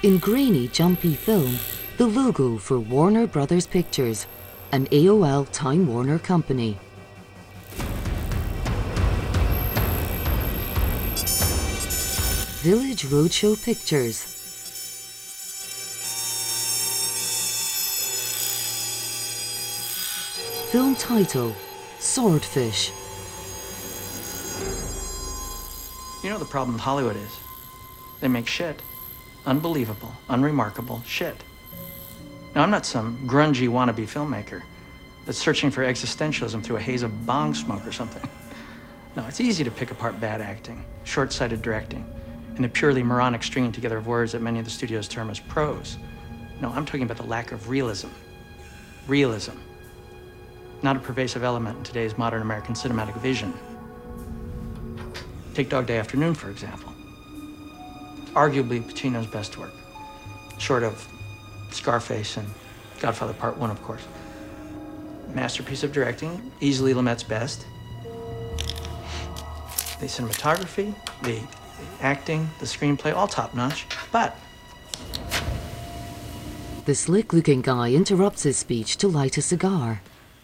In grainy, jumpy film, the logo for Warner Brothers Pictures, an AOL Time Warner company. Village Roadshow Pictures. Film title, Swordfish. You know the problem with Hollywood is? They make shit. Unbelievable, unremarkable shit. Now, I'm not some grungy wannabe filmmaker that's searching for existentialism through a haze of bong smoke or something. No, it's easy to pick apart bad acting, short-sighted directing, and the purely moronic stringing together of words that many of the studios term as prose. No, I'm talking about the lack of realism. Realism. Not a pervasive element in today's modern American cinematic vision. Take Dog Day Afternoon, for example. Arguably Pacino's best work, short of Scarface and Godfather Part 1, of course. Masterpiece of directing, easily Lumet's best. The cinematography, the acting, the screenplay, all top-notch, but... The slick-looking guy interrupts his speech to light a cigar.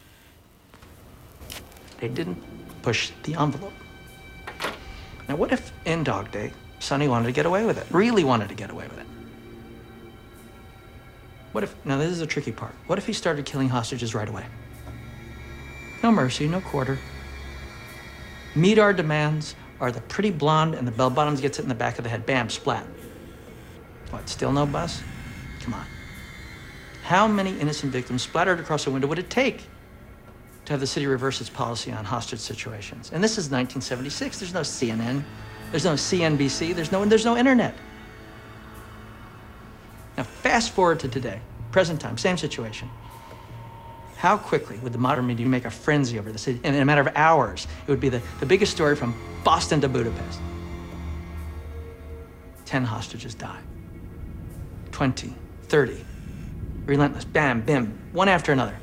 They didn't push the envelope. Now, what if in Dog Day, Sonny wanted to get away with it, really wanted to get away with it? What if, now this is a tricky part, what if he started killing hostages right away? No mercy, no quarter. Meet our demands are the pretty blonde and the bell-bottoms gets it in the back of the head, bam, splat. What, still no bus? Come on. How many innocent victims splattered across a window would it take to have the city reverse its policy on hostage situations? And this is 1976, there's no CNN. There's no CNBC, there's no internet. Now, fast forward to today, present time, same situation. How quickly would the modern media make a frenzy over this? In a matter of hours, it would be the biggest story from Boston to Budapest. 10 hostages die. 20, 30, relentless, bam, bim, one after another.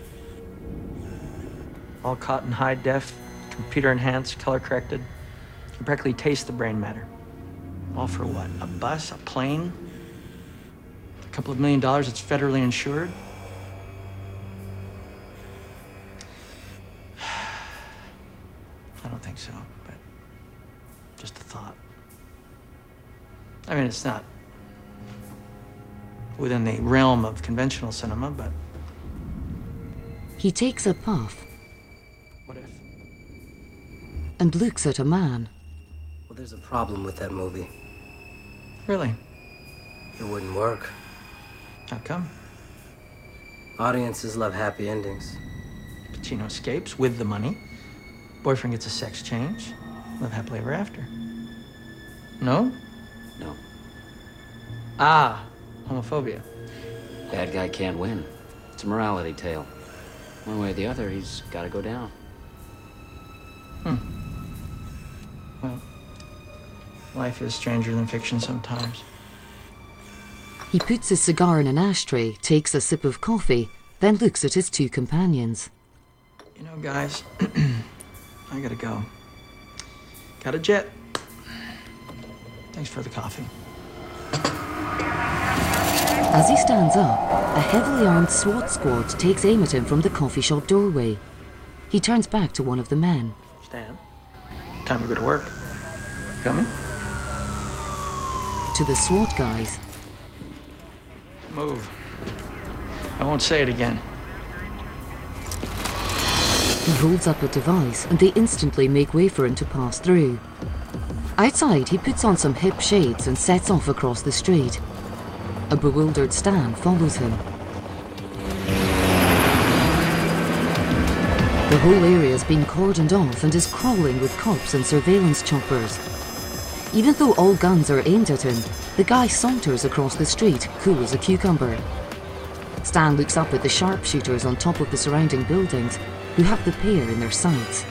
All caught in high def, computer enhanced, color corrected. You can practically taste the brain matter. All for what? A bus? A plane? A couple of $1 million that's federally insured? I don't think so, but just a thought. I mean, it's not within the realm of conventional cinema, but... He takes a puff. What if? And looks at a man. Well, there's a problem with that movie. Really? It wouldn't work. How come? Audiences love happy endings. Pacino escapes with the money. Boyfriend gets a sex change. Live happily ever after. No? No. Ah, homophobia. Bad guy can't win. It's a morality tale. One way or the other, he's got to go down. Well, life is stranger than fiction sometimes. He puts his cigar in an ashtray, takes a sip of coffee, then looks at his two companions. You know, guys, I gotta go. Got a jet. Thanks for the coffee. As he stands up, a heavily armed SWAT squad takes aim at him from the coffee shop doorway. He turns back to one of the men. Stan, time to go to work. Coming? To the SWAT guys. Move. I won't say it again. He holds up a device and they instantly make way for him to pass through. Outside, he puts on some hip shades and sets off across the street. A bewildered Stan follows him. The whole area has been cordoned off and is crawling with cops and surveillance choppers. Even though all guns are aimed at him, the guy saunters across the street, cool as a cucumber. Stan looks up at the sharpshooters on top of the surrounding buildings, who have the pair in their sights.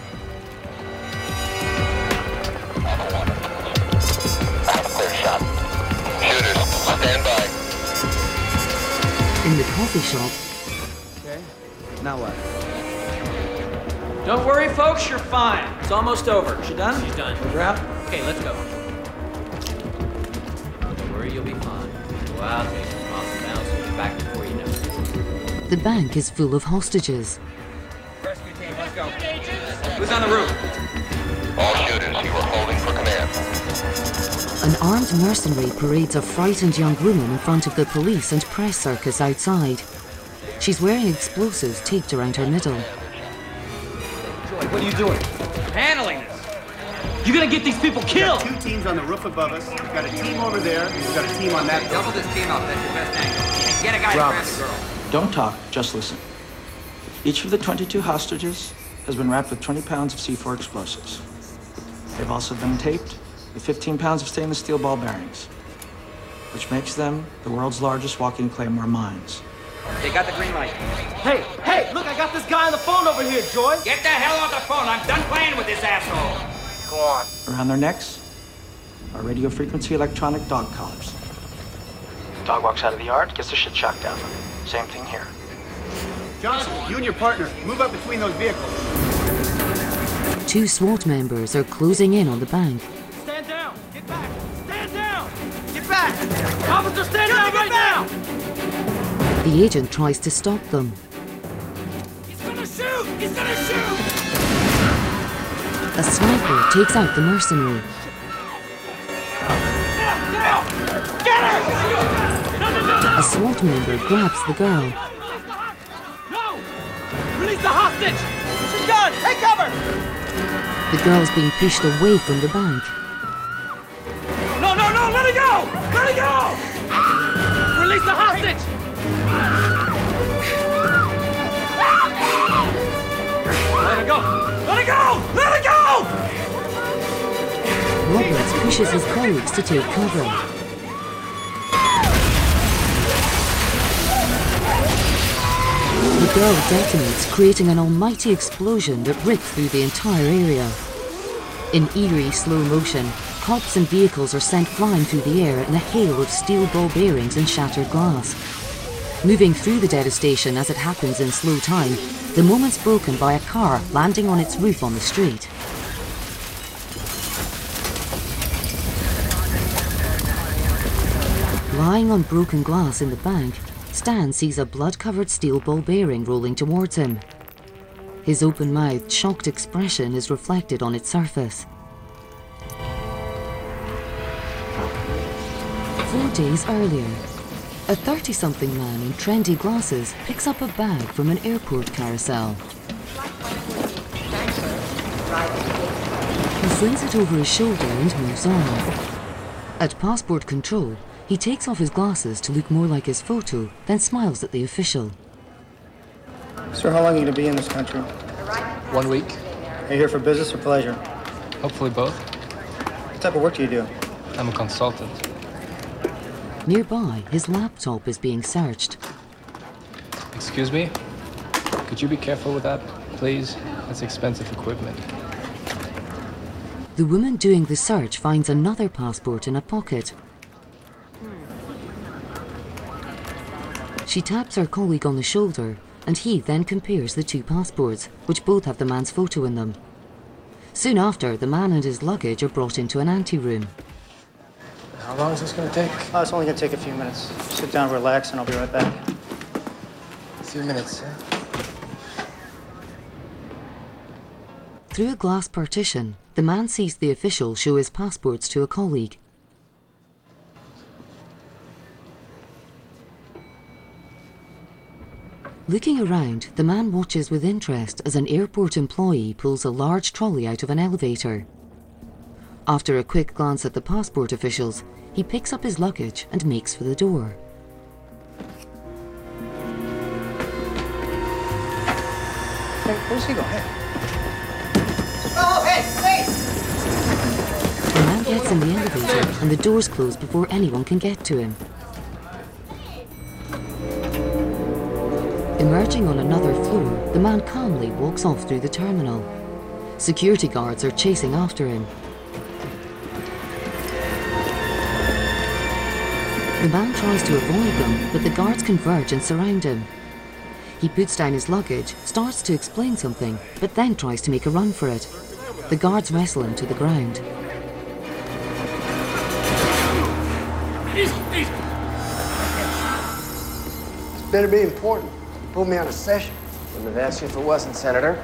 Clear shot. Shooters, stand by. In the coffee shop, Okay, now what? Don't worry, folks, you're fine. It's almost over. She done? She's done. We're out? Okay, let's go. Don't worry, you'll be fine. Go I'll take some off the bounce and be back before you know it. The bank is full of hostages. Rescue team, let's go. Who's on the roof? All shooters, you are holding for command. An armed mercenary parades a frightened young woman in front of the police and press circus outside. She's wearing explosives taped around her middle. Joy, what are you doing? Handling this. You're gonna get these people killed! We've got 2 teams on the roof above us. We've got a team over there, and we've got a team on that Double building. this team up, that's your best angle. And get a guy to grab the girl. Don't talk, just listen. Each of the 22 hostages has been wrapped with 20 pounds of C4 explosives. They've also been taped with 15 pounds of stainless steel ball bearings, which makes them the world's largest walking claymore mines. They got the green light. Hey, look, I got this guy on the phone over here, Joy. Get the hell off the phone. I'm done playing with this asshole. Go on. Around their necks are radio frequency electronic dog collars. Dog walks out of the yard, gets the shit shocked out of him. Same thing here. Johnson, you and your partner, move up between those vehicles. 2 SWAT members are closing in on the bank. Stand down. Get back. Stand down. Get back. Officer, stand down right now. The agent tries to stop them. He's gonna shoot. He's gonna shoot. A sniper takes out the mercenary. Get her. A SWAT member grabs the girl. No. Release the hostage. She's gone. Take cover. The girl's being pushed away from the bank. No. Let her go. Let her go. Release the hostage. Let her go! Let her go! Let her go! Roberts pushes his colleagues to take cover. The girl detonates, creating an almighty explosion that ripped through the entire area. In eerie slow motion, cops and vehicles are sent flying through the air in a hail of steel ball bearings and shattered glass. Moving through the devastation as it happens in slow time, the moment's broken by a car landing on its roof on the street. Lying on broken glass in the bank, Stan sees a blood-covered steel ball bearing rolling towards him. His open-mouthed, shocked expression is reflected on its surface. 4 days earlier, a 30-something man in trendy glasses picks up a bag from an airport carousel. He slings it over his shoulder and moves on. At passport control, he takes off his glasses to look more like his photo, then smiles at the official. Sir, how long are you going to be in this country? 1 week. Are you here for business or pleasure? Hopefully both. What type of work do you do? I'm a consultant. Nearby, his laptop is being searched. Excuse me? Could you be careful with that, please? That's expensive equipment. The woman doing the search finds another passport in a pocket. She taps her colleague on the shoulder, and he then compares the 2 passports, which both have the man's photo in them. Soon after, the man and his luggage are brought into an anteroom. How long is this going to take? It's only going to take a few minutes. Sit down, relax, and I'll be right back. 3 minutes, yeah? Through a glass partition, the man sees the official show his passports to a colleague. Looking around, the man watches with interest as an airport employee pulls a large trolley out of an elevator. After a quick glance at the passport officials, he picks up his luggage and makes for the door. Hey, where's he going? Hey. Oh, hey! The man gets in the elevator and the doors close before anyone can get to him. Emerging on another floor, the man calmly walks off through the terminal. Security guards are chasing after him. The man tries to avoid them, but the guards converge and surround him. He puts down his luggage, starts to explain something, but then tries to make a run for it. The guards wrestle him to the ground. Better be important. Put me on a session. Wouldn't have asked you if it wasn't, Senator.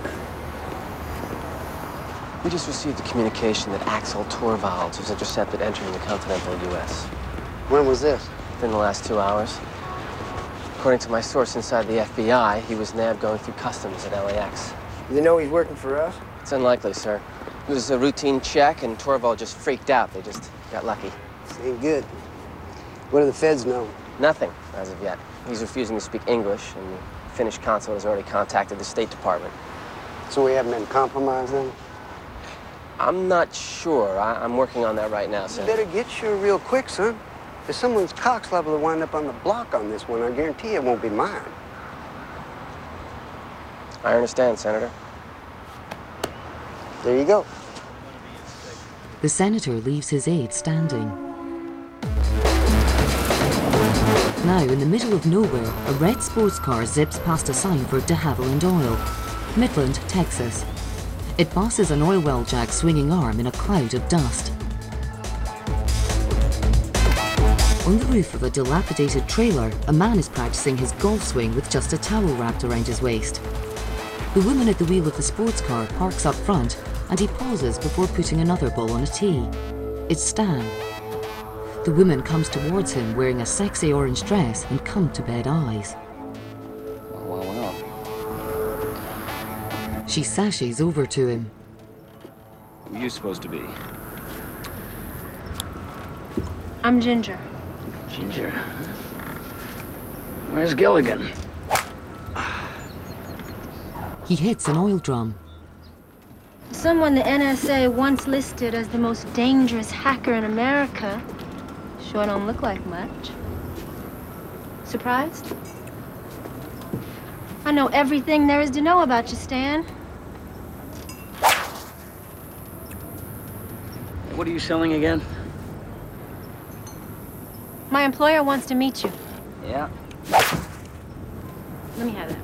We just received a communication that Axel Torvalds was intercepted entering the continental U.S. When was this? Within the last 2 hours. According to my source inside the FBI, he was nabbed going through customs at LAX. Do they know he's working for us? It's unlikely, sir. It was a routine check, and Torvald just freaked out. They just got lucky. This ain't good. What do the feds know? Nothing, as of yet. He's refusing to speak English, and the Finnish consul has already contacted the State Department. So we haven't been compromised then? I'm not sure. I'm working on that right now, sir. You better get sure real quick, son. If someone's cock's liable to wind up on the block on this one, I guarantee it won't be mine. I understand, Senator. There you go. The senator leaves his aide standing. Now, in the middle of nowhere, a red sports car zips past a sign for de Havilland Oil, Midland, Texas. It passes an oil well jack's swinging arm in a cloud of dust. On the roof of a dilapidated trailer, a man is practicing his golf swing with just a towel wrapped around his waist. The woman at the wheel of the sports car parks up front, and he pauses before putting another ball on a tee. It's Stan. The woman comes towards him wearing a sexy orange dress and come-to-bed eyes. Well. She sashays over to him. Who are you supposed to be? I'm Ginger. Ginger. Where's Gilligan? He hits an oil drum. Someone the NSA once listed as the most dangerous hacker in America. Sure don't look like much. Surprised? I know everything there is to know about you, Stan. What are you selling again? My employer wants to meet you. Yeah. Let me have that.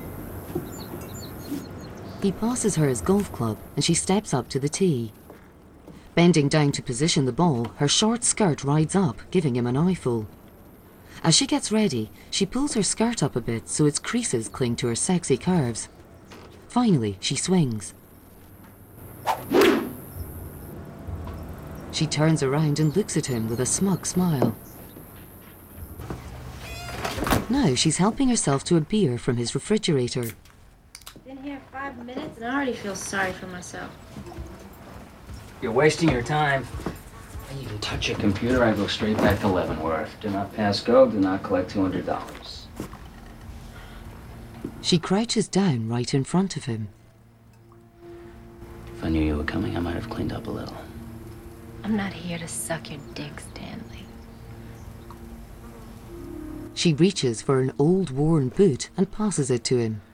He passes her his golf club, and she steps up to the tee. Bending down to position the ball, her short skirt rides up, giving him an eyeful. As she gets ready, she pulls her skirt up a bit so its creases cling to her sexy curves. Finally, she swings. She turns around and looks at him with a smug smile. Now she's helping herself to a beer from his refrigerator. Been here 5 minutes and I already feel sorry for myself. You're wasting your time. When you can touch your computer, I go straight back to Leavenworth. Do not pass go, do not collect $200. She crouches down right in front of him. If I knew you were coming, I might have cleaned up a little. I'm not here to suck your dick, Stanley. She reaches for an old worn boot and passes it to him.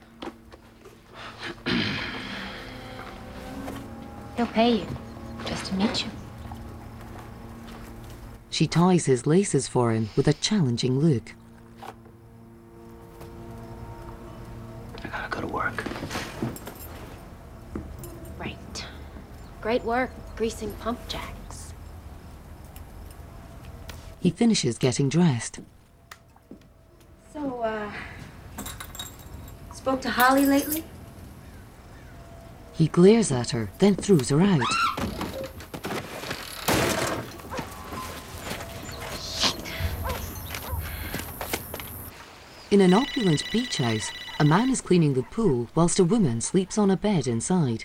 He'll pay you, just to meet you. She ties his laces for him with a challenging look. I gotta go to work. Right. Great work, greasing pump jacks. He finishes getting dressed. So, spoke to Holly lately? He glares at her, then throws her out. In an opulent beach house, a man is cleaning the pool whilst a woman sleeps on a bed inside.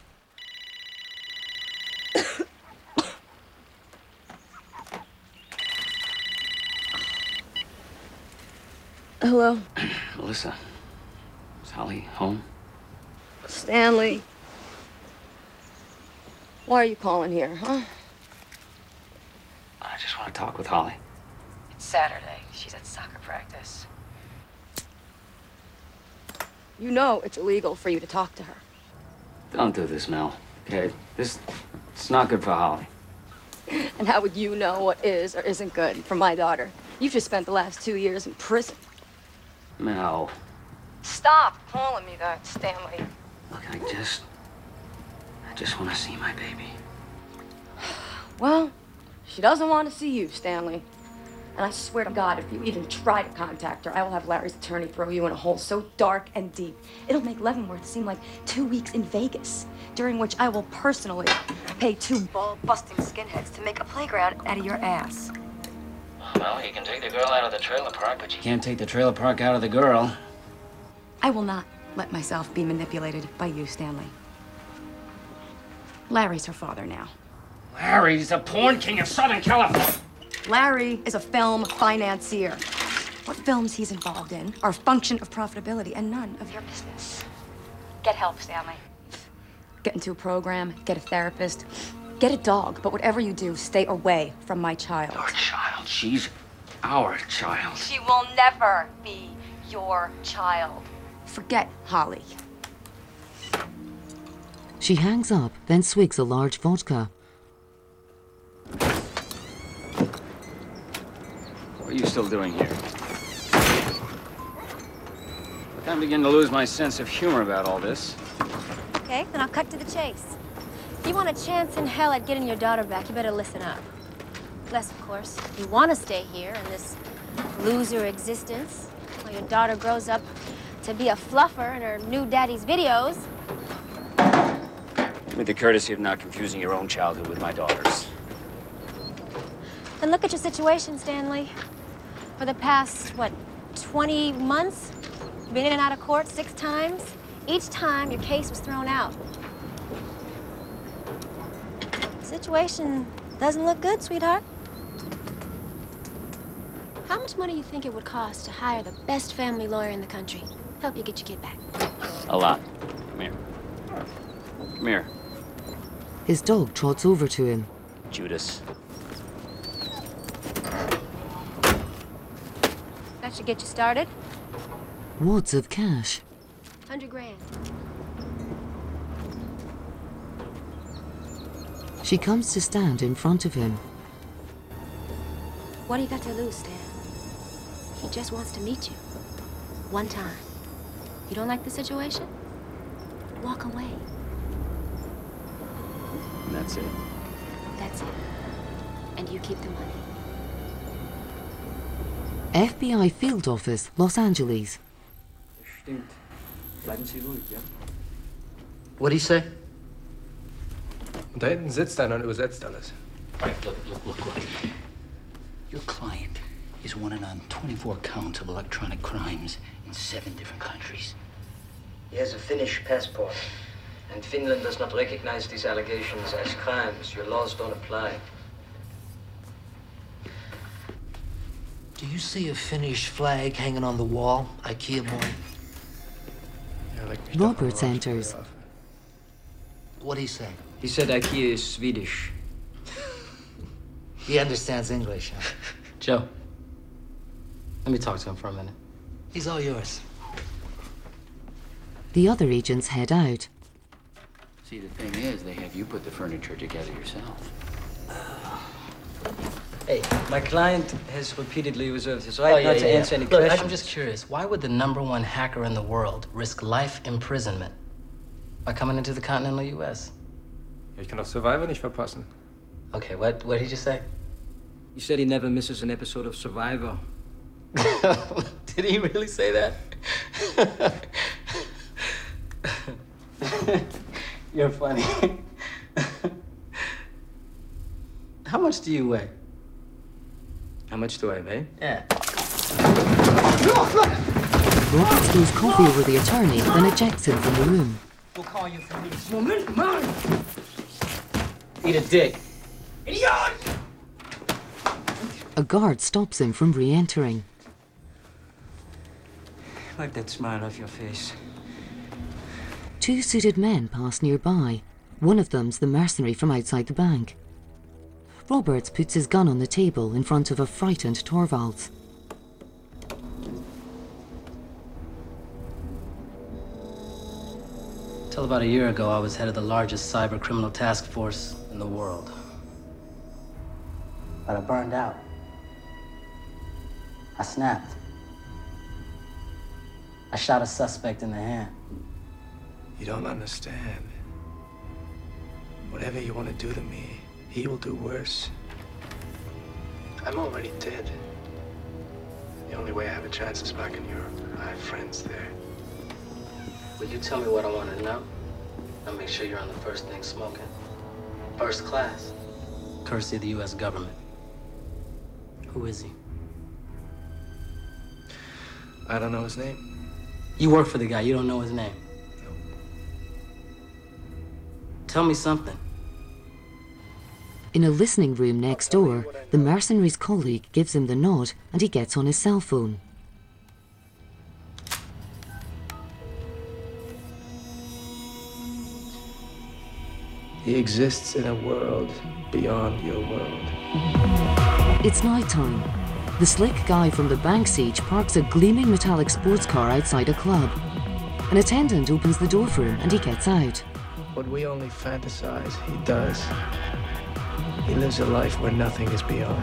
Hello? Melissa, is Holly home? Stanley. Why are you calling here, huh? I just want to talk with Holly. It's Saturday. She's at soccer practice. You know it's illegal for you to talk to her. Don't do this, Mel. Okay? It's not good for Holly. And how would you know what is or isn't good for my daughter? You've just spent the last 2 years in prison. Mel. Stop calling me that, Stanley. Look, I just want to see my baby. Well, she doesn't want to see you, Stanley. And I swear to God, if you even try to contact her, I will have Larry's attorney throw you in a hole so dark and deep. It'll make Leavenworth seem like 2 weeks in Vegas, during which I will personally pay 2 ball-busting skinheads to make a playground out of your ass. Well, you can take the girl out of the trailer park, but you can't take the trailer park out of the girl. I will not let myself be manipulated by you, Stanley. Larry's her father now. Larry's the porn king of Southern California. Larry is a film financier. What films he's involved in are a function of profitability and none of your business. Get help, Stanley. Get into a program, get a therapist, get a dog, but whatever you do, stay away from my child. Your child? She's our child. She will never be your child. Forget Holly. She hangs up, then swigs a large vodka. What are you still doing here? I'm beginning to lose my sense of humor about all this. Okay, then I'll cut to the chase. If you want a chance in hell at getting your daughter back, you better listen up. Unless, of course, you want to stay here in this loser existence while your daughter grows up to be a fluffer in her new daddy's videos. With the courtesy of not confusing your own childhood with my daughter's. And look at your situation, Stanley. For the past, what, 20 months? You've been in and out of court 6 times. Each time, your case was thrown out. The situation doesn't look good, sweetheart. How much money do you think it would cost to hire the best family lawyer in the country? Help you get your kid back. A lot. Come here. Come here. His dog trots over to him. Judas. That should get you started. Wads of cash. 100 grand. She comes to stand in front of him. What do you got to lose, Stan? He just wants to meet you. One time. You don't like the situation? Walk away. And that's it. That's it. And you keep the money. FBI Field Office, Los Angeles. Stimmt. Bleiben Sie ruhig, ja? What'd he say? Und da hinten sitzt einer und übersetzt alles. Look. Your client is wanted on 24 counts of electronic crimes in 7 different countries. He has a Finnish passport, and Finland does not recognize these allegations as crimes. Your laws don't apply. Do you see a Finnish flag hanging on the wall, IKEA boy? Roberts enters. What'd he say? He said IKEA is Swedish. He understands English, huh? Joe, let me talk to him for a minute. He's all yours. The other agents head out. See, the thing is, they have you put the furniture together yourself. Hey, my client has repeatedly reserved his right not to answer any Look, questions. I'm just curious. Why would the #1 hacker in the world risk life imprisonment by coming into the continental U.S.? Ich kann doch Survivor nicht verpassen. Okay, what did he just say? He said he never misses an episode of Survivor. Did he really say that? You're funny. How much do you weigh? How much do I weigh? Yeah. Roberts throws coffee over the attorney, then ejects him from the room. We'll call you from this moment. Man! Eat a dick. Idiot! A guard stops him from re-entering. Wipe that smile off your face. 2 suited men pass nearby. One of them's the mercenary from outside the bank. Roberts puts his gun on the table in front of a frightened Torvalds. Till about a year ago, I was head of the largest cyber criminal task force in the world. But I burned out. I snapped. I shot a suspect in the hand. You don't understand. Whatever you want to do to me, he will do worse. I'm already dead. The only way I have a chance is back in Europe. I have friends there. Will you tell me what I want to know? I'll make sure you're on the first thing smoking. First class. Courtesy of the U.S. government. Who is he? I don't know his name. You work for the guy, you don't know his name? No. Tell me something. In a listening room next door, the mercenary's colleague gives him the nod and he gets on his cell phone. He exists in a world beyond your world. It's night time. The slick guy from the bank siege parks a gleaming metallic sports car outside a club. An attendant opens the door for him and he gets out. What we only fantasize, he does. He lives a life where nothing is beyond.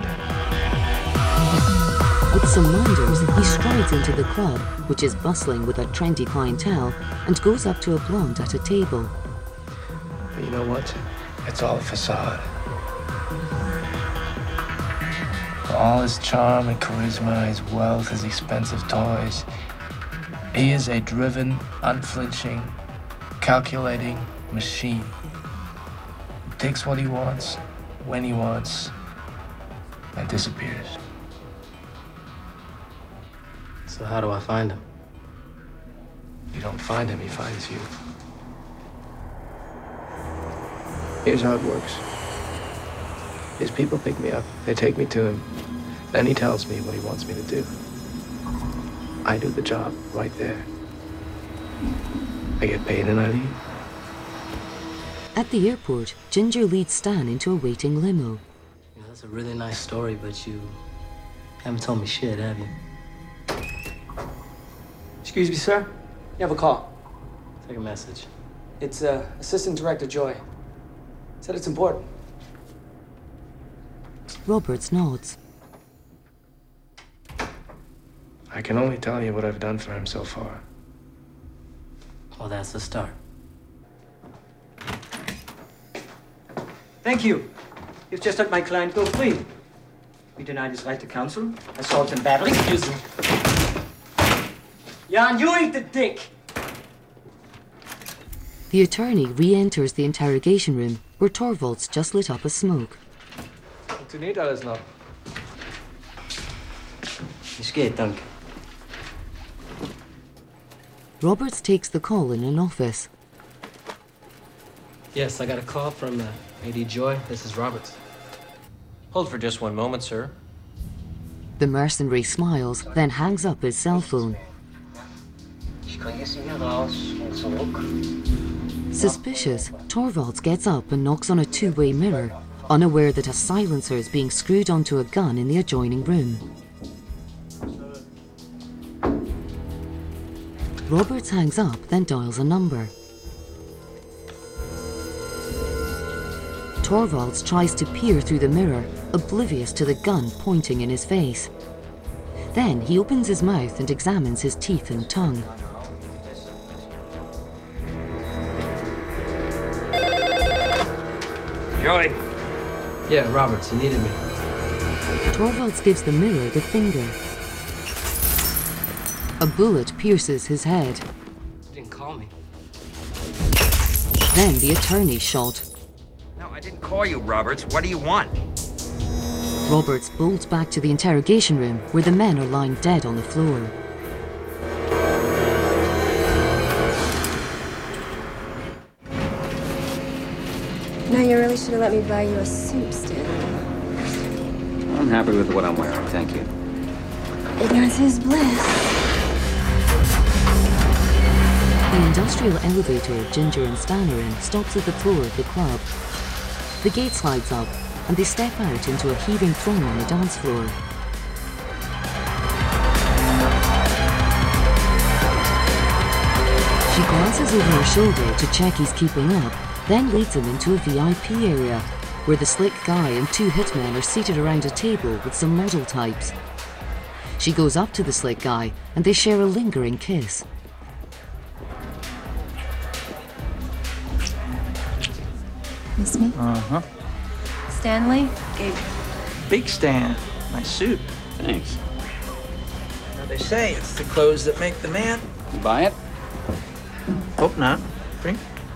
With some minders, he strides into the club, which is bustling with a trendy clientele, and goes up to a blonde at a table. But you know what? It's all a facade. For all his charm and charisma, his wealth, his expensive toys, he is a driven, unflinching, calculating machine. He takes what he wants, when he wants, and disappears. So how do I find him? You don't find him, he finds you. Here's how it works. His people pick me up, they take me to him, then he tells me what he wants me to do. I do the job right there. I get paid and I leave. At the airport, Ginger leads Stan into a waiting limo. Yeah, that's a really nice story, but you haven't told me shit, have you? Excuse me, sir. You have a call. Take a message. It's Assistant Director Joy. Said it's important. Roberts nods. I can only tell you what I've done for him so far. Well, that's the start. Thank you. You've just let my client go free. We denied his right to counsel, assault and battery. Excuse me. Jan, you ain't the dick. The attorney re-enters the interrogation room, where Torvalds just lit up a smoke. Du need alles noch. Ich gehe, danke. Roberts takes the call in an office. Yes, I got a call from AD Joy. This is Roberts. Hold for just one moment, sir. The mercenary smiles, then hangs up his cell phone. Suspicious, Torvalds gets up and knocks on a two-way mirror, unaware that a silencer is being screwed onto a gun in the adjoining room. Roberts hangs up, then dials a number. Torvalds tries to peer through the mirror, oblivious to the gun pointing in his face. Then he opens his mouth and examines his teeth and tongue. Joey. Yeah, Roberts, you needed me. Torvalds gives the mirror the finger. A bullet pierces his head. You didn't call me. Then the attorney shot. No, I didn't call you, Roberts. What do you want? Roberts bolts back to the interrogation room, where the men are lying dead on the floor. Now you really should have let me buy you a suit, Stan. I'm happy with what I'm wearing, thank you. Ignorance is bliss. The industrial elevator Ginger and Stan are in stops at the floor of the club. The gate slides up, and they step out into a heaving throng on the dance floor. She glances over her shoulder to check he's keeping up, then leads him into a VIP area, where the slick guy and two hitmen are seated around a table with some model types. She goes up to the slick guy, and they share a lingering kiss. Miss me? Uh-huh. Stanley? Big Stan. Nice suit. Thanks. They say it's the clothes that make the man. You buy it? Hope not. Drink.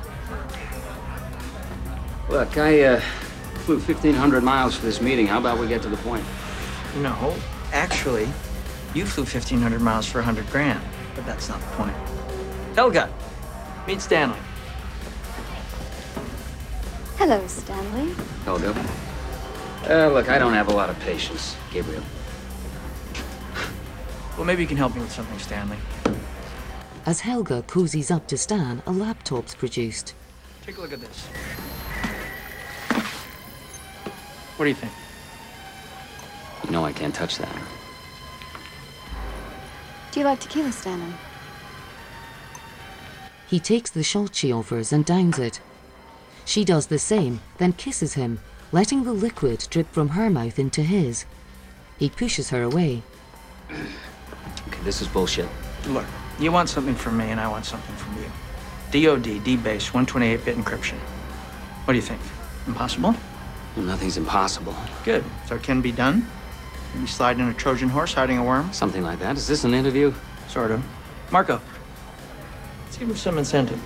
Look, I flew 1,500 miles for this meeting. How about we get to the point? No, actually, you flew 1,500 miles for 100 grand, but that's not the point. Helga, meet Stanley. Hello, Stanley. Helga. Look, I don't have a lot of patience, Gabriel. Well, maybe you can help me with something, Stanley. As Helga cozies up to Stan, a laptop's produced. Take a look at this. What do you think? You know I can't touch that. Do you like tequila, Stanley? He takes the shot she offers and downs it. She does the same, then kisses him, letting the liquid drip from her mouth into his. He pushes her away. Okay, this is bullshit. Look, you want something from me and I want something from you. DOD, D-base, 128-bit encryption. What do you think? Impossible? Well, nothing's impossible. Good. So it can be done? Maybe slide in a Trojan horse hiding a worm? Something like that. Is this an interview? Sort of. Marco, let's give him some incentive.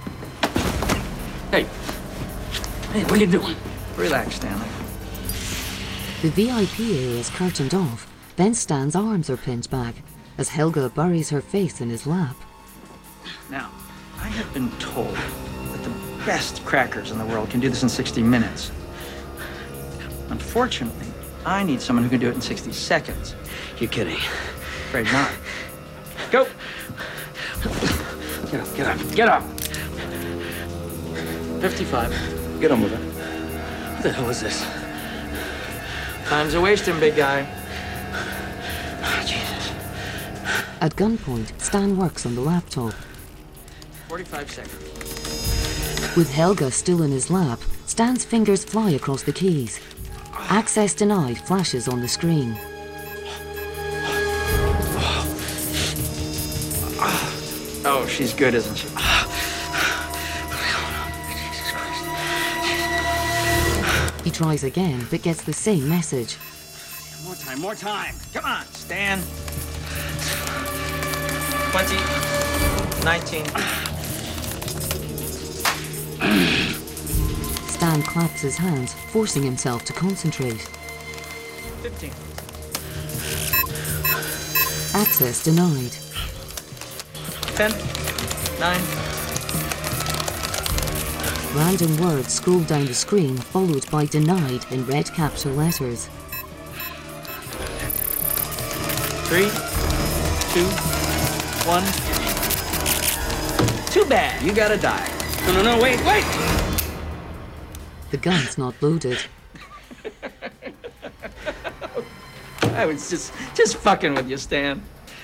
Hey, what are you doing? Relax, Stanley. The VIP area is curtained off, then Stan's arms are pinned back as Helga buries her face in his lap. Now, I have been told that the best crackers in the world can do this in 60 minutes. Unfortunately, I need someone who can do it in 60 seconds. You're kidding. Afraid not. Go! Get up, get up, get up! 55. Get on with it. What the hell is this? Time's a wasting, big guy. Oh, Jesus. At gunpoint, Stan works on the laptop. 45 seconds. With Helga still in his lap, Stan's fingers fly across the keys. Access denied flashes on the screen. Oh, she's good, isn't she? He tries again, but gets the same message. More time, more time. Come on, Stan. 20, 19. Stan claps his hands, forcing himself to concentrate. 15. Access denied. 10, 9. Random words scroll down the screen, followed by denied in red capital letters. 3, 2, 1. Too bad, you gotta die. No, wait! The gun's not loaded. I was just fucking with you, Stan.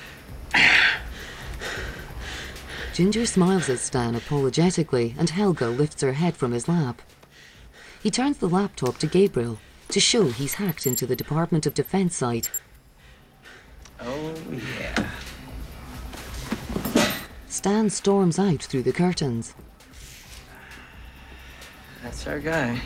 Ginger smiles at Stan apologetically, and Helga lifts her head from his lap. He turns the laptop to Gabriel to show he's hacked into the Department of Defense site. Oh, yeah. Stan storms out through the curtains. That's our guy.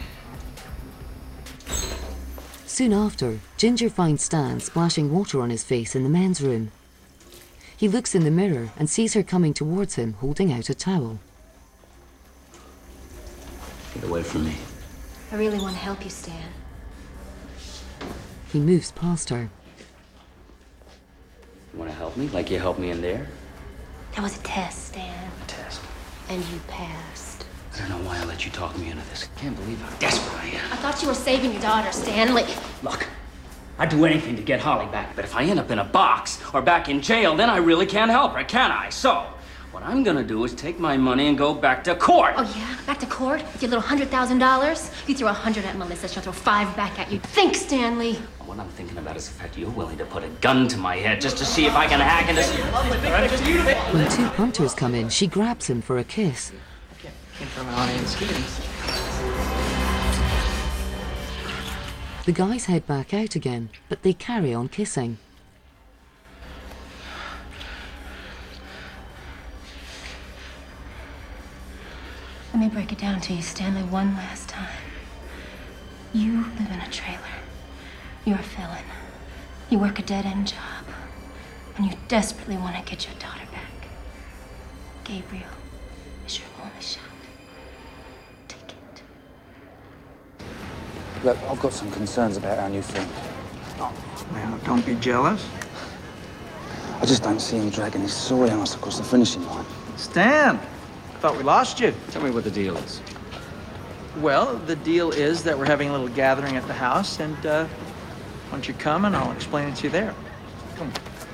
Soon after, Ginger finds Stan splashing water on his face in the men's room. He looks in the mirror and sees her coming towards him, holding out a towel. Get away from me. I really want to help you, Stan. He moves past her. You want to help me? Like you helped me in there? That was a test, Stan. A test. And you passed. I don't know why I let you talk me into this. I can't believe how desperate I am. I thought you were saving your daughter, Stanley. Look, I'd do anything to get Holly back, but if I end up in a box or back in jail, then I really can't help her, can I? So, what I'm gonna do is take my money and go back to court. Oh, yeah? Back to court? With your little $100,000? You throw 100 at Melissa, she'll throw 5 back at you. Think, Stanley. What I'm thinking about is the fact you're willing to put a gun to my head just to see if I can hack into... When 2 hunters come in, she grabs him for a kiss. Came from an audience. The guys head back out again, but they carry on kissing. Let me break it down to you, Stanley, one last time. You live in a trailer. You're a felon. You work a dead-end job. And you desperately want to get your daughter back. Gabriel is your only shot. Look, I've got some concerns about our new film. Oh, well, don't be jealous. I just don't see him dragging his sorry ass across the finishing line. Stan, I thought we lost you. Tell me what the deal is. Well, the deal is that we're having a little gathering at the house, and why don't you come and I'll explain it to you there. Come.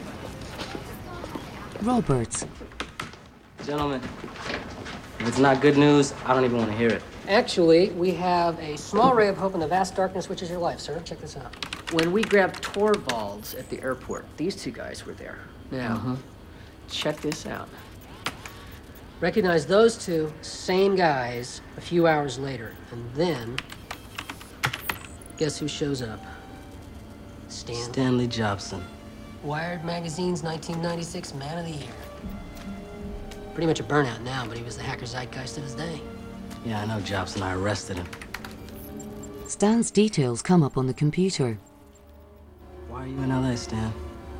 Roberts. Gentlemen, if it's not good news, I don't even want to hear it. Actually, we have a small ray of hope in the vast darkness which is your life, sir. Check this out. When we grabbed Torvalds at the airport, these two guys were there. Now, check this out. Recognize those two same guys a few hours later. And then, guess who shows up? Stanley Jobson. Wired Magazine's 1996 Man of the Year. Pretty much a burnout now, but he was the hacker zeitgeist of his day. Yeah, I know Jobson. I arrested him. Stan's details come up on the computer. Why are you in LA, Stan?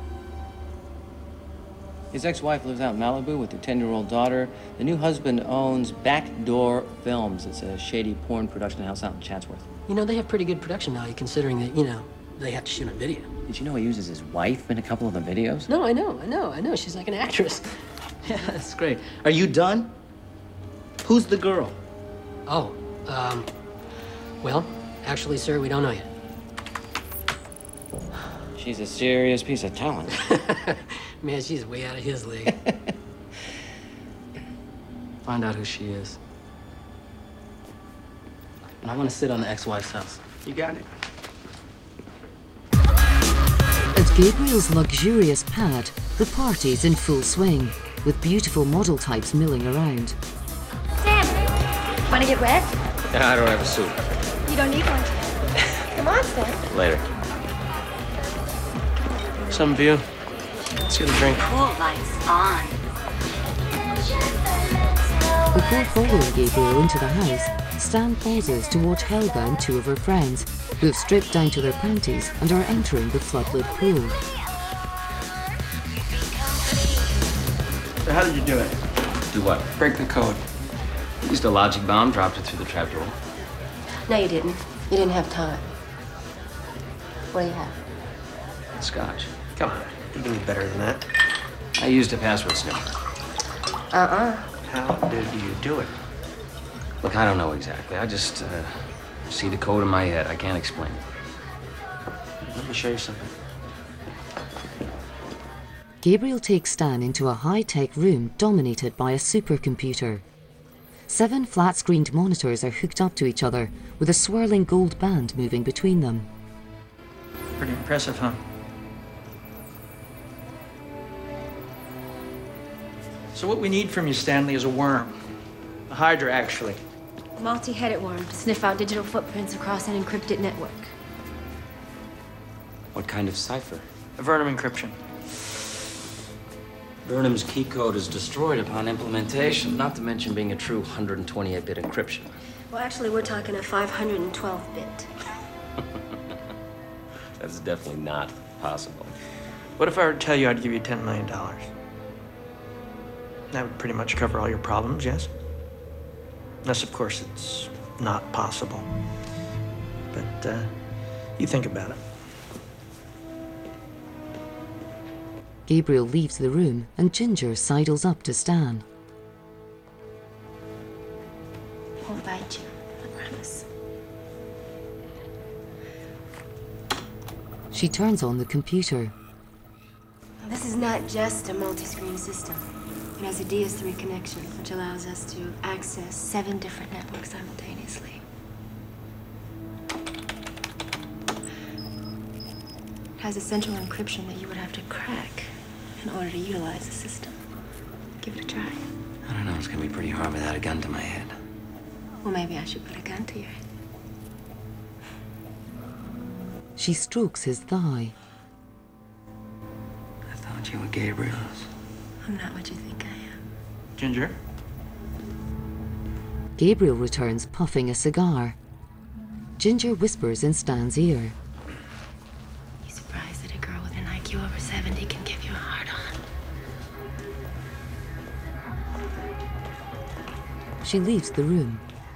His ex-wife lives out in Malibu with their 10-year-old daughter. The new husband owns Backdoor Films. It's a shady porn production house out in Chatsworth. You know, they have pretty good production value considering that, you know, they have to shoot on video. Did you know he uses his wife in a couple of the videos? No, I know. She's like an actress. Yeah, that's great. Are you done? Who's the girl? Oh, well, actually, sir, we don't know yet. She's a serious piece of talent. Man, she's way out of his league. Find out who she is. And I want to sit on the ex-wife's house. You got it. At Gabriel's luxurious pad, the party's in full swing, with beautiful model types milling around. Stan, want to get wet? I don't have a suit. You don't need one. Come on, Stan. Later. Some view. Let's get a drink. Pool lights on. Before following Gabriel into the house, Stan pauses to watch Helga and two of her friends, who have stripped down to their panties and are entering the floodlit pool. So how did you do it? Do what? Break the code. Used a logic bomb, dropped it through the trapdoor. No, you didn't. You didn't have time. What do you have? Scotch. Come on. You can do better than that. I used a password sniffer. How did you do it? Look, I don't know exactly. I just see the code in my head. I can't explain it. Let me show you something. Gabriel takes Stan into a high-tech room dominated by a supercomputer. 7 flat-screened monitors are hooked up to each other, with a swirling gold band moving between them. Pretty impressive, huh? So what we need from you, Stanley, is a worm. A Hydra, actually. Multi-headed worm to sniff out digital footprints across an encrypted network. What kind of cipher? A Vernum encryption. Burnham's key code is destroyed upon implementation, not to mention being a true 128-bit encryption. Well, actually, we're talking a 512-bit. That's definitely not possible. What if I were to tell you I'd give you $10 million? That would pretty much cover all your problems, yes? Unless, of course, it's not possible. But, you think about it. Gabriel leaves the room and Ginger sidles up to Stan. Won't bite you, I promise. She turns on the computer. This is not just a multi-screen system. It has a DS3 connection, which allows us to access 7 different networks simultaneously. It has a central encryption that you would have to crack in order to utilize the system. Give it a try. I don't know. It's gonna be pretty hard without a gun to my head. Well, maybe I should put a gun to your head. She strokes his thigh. I thought you were Gabriel's. I'm not what you think I am. Ginger? Gabriel returns puffing a cigar. Ginger whispers in Stan's ear. You surprised that a girl with an IQ over 70 can give you a hard on? she leaves the room.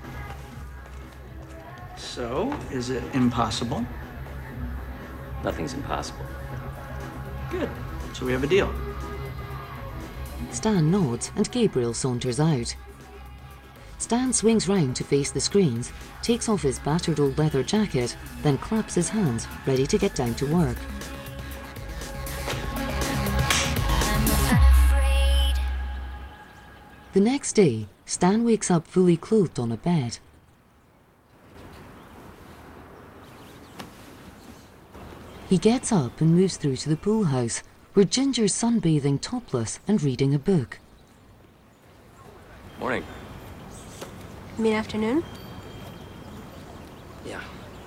So, is it impossible? Nothing's impossible. Good. So we have a deal. Stan nods and Gabriel saunters out. Stan swings round to face the screens, takes off his battered old leather jacket, then claps his hands, ready to get down to work. The next day, Stan wakes up fully clothed on a bed. He gets up and moves through to the pool house, where Ginger's sunbathing topless and reading a book. Morning. Mid-afternoon? Yeah.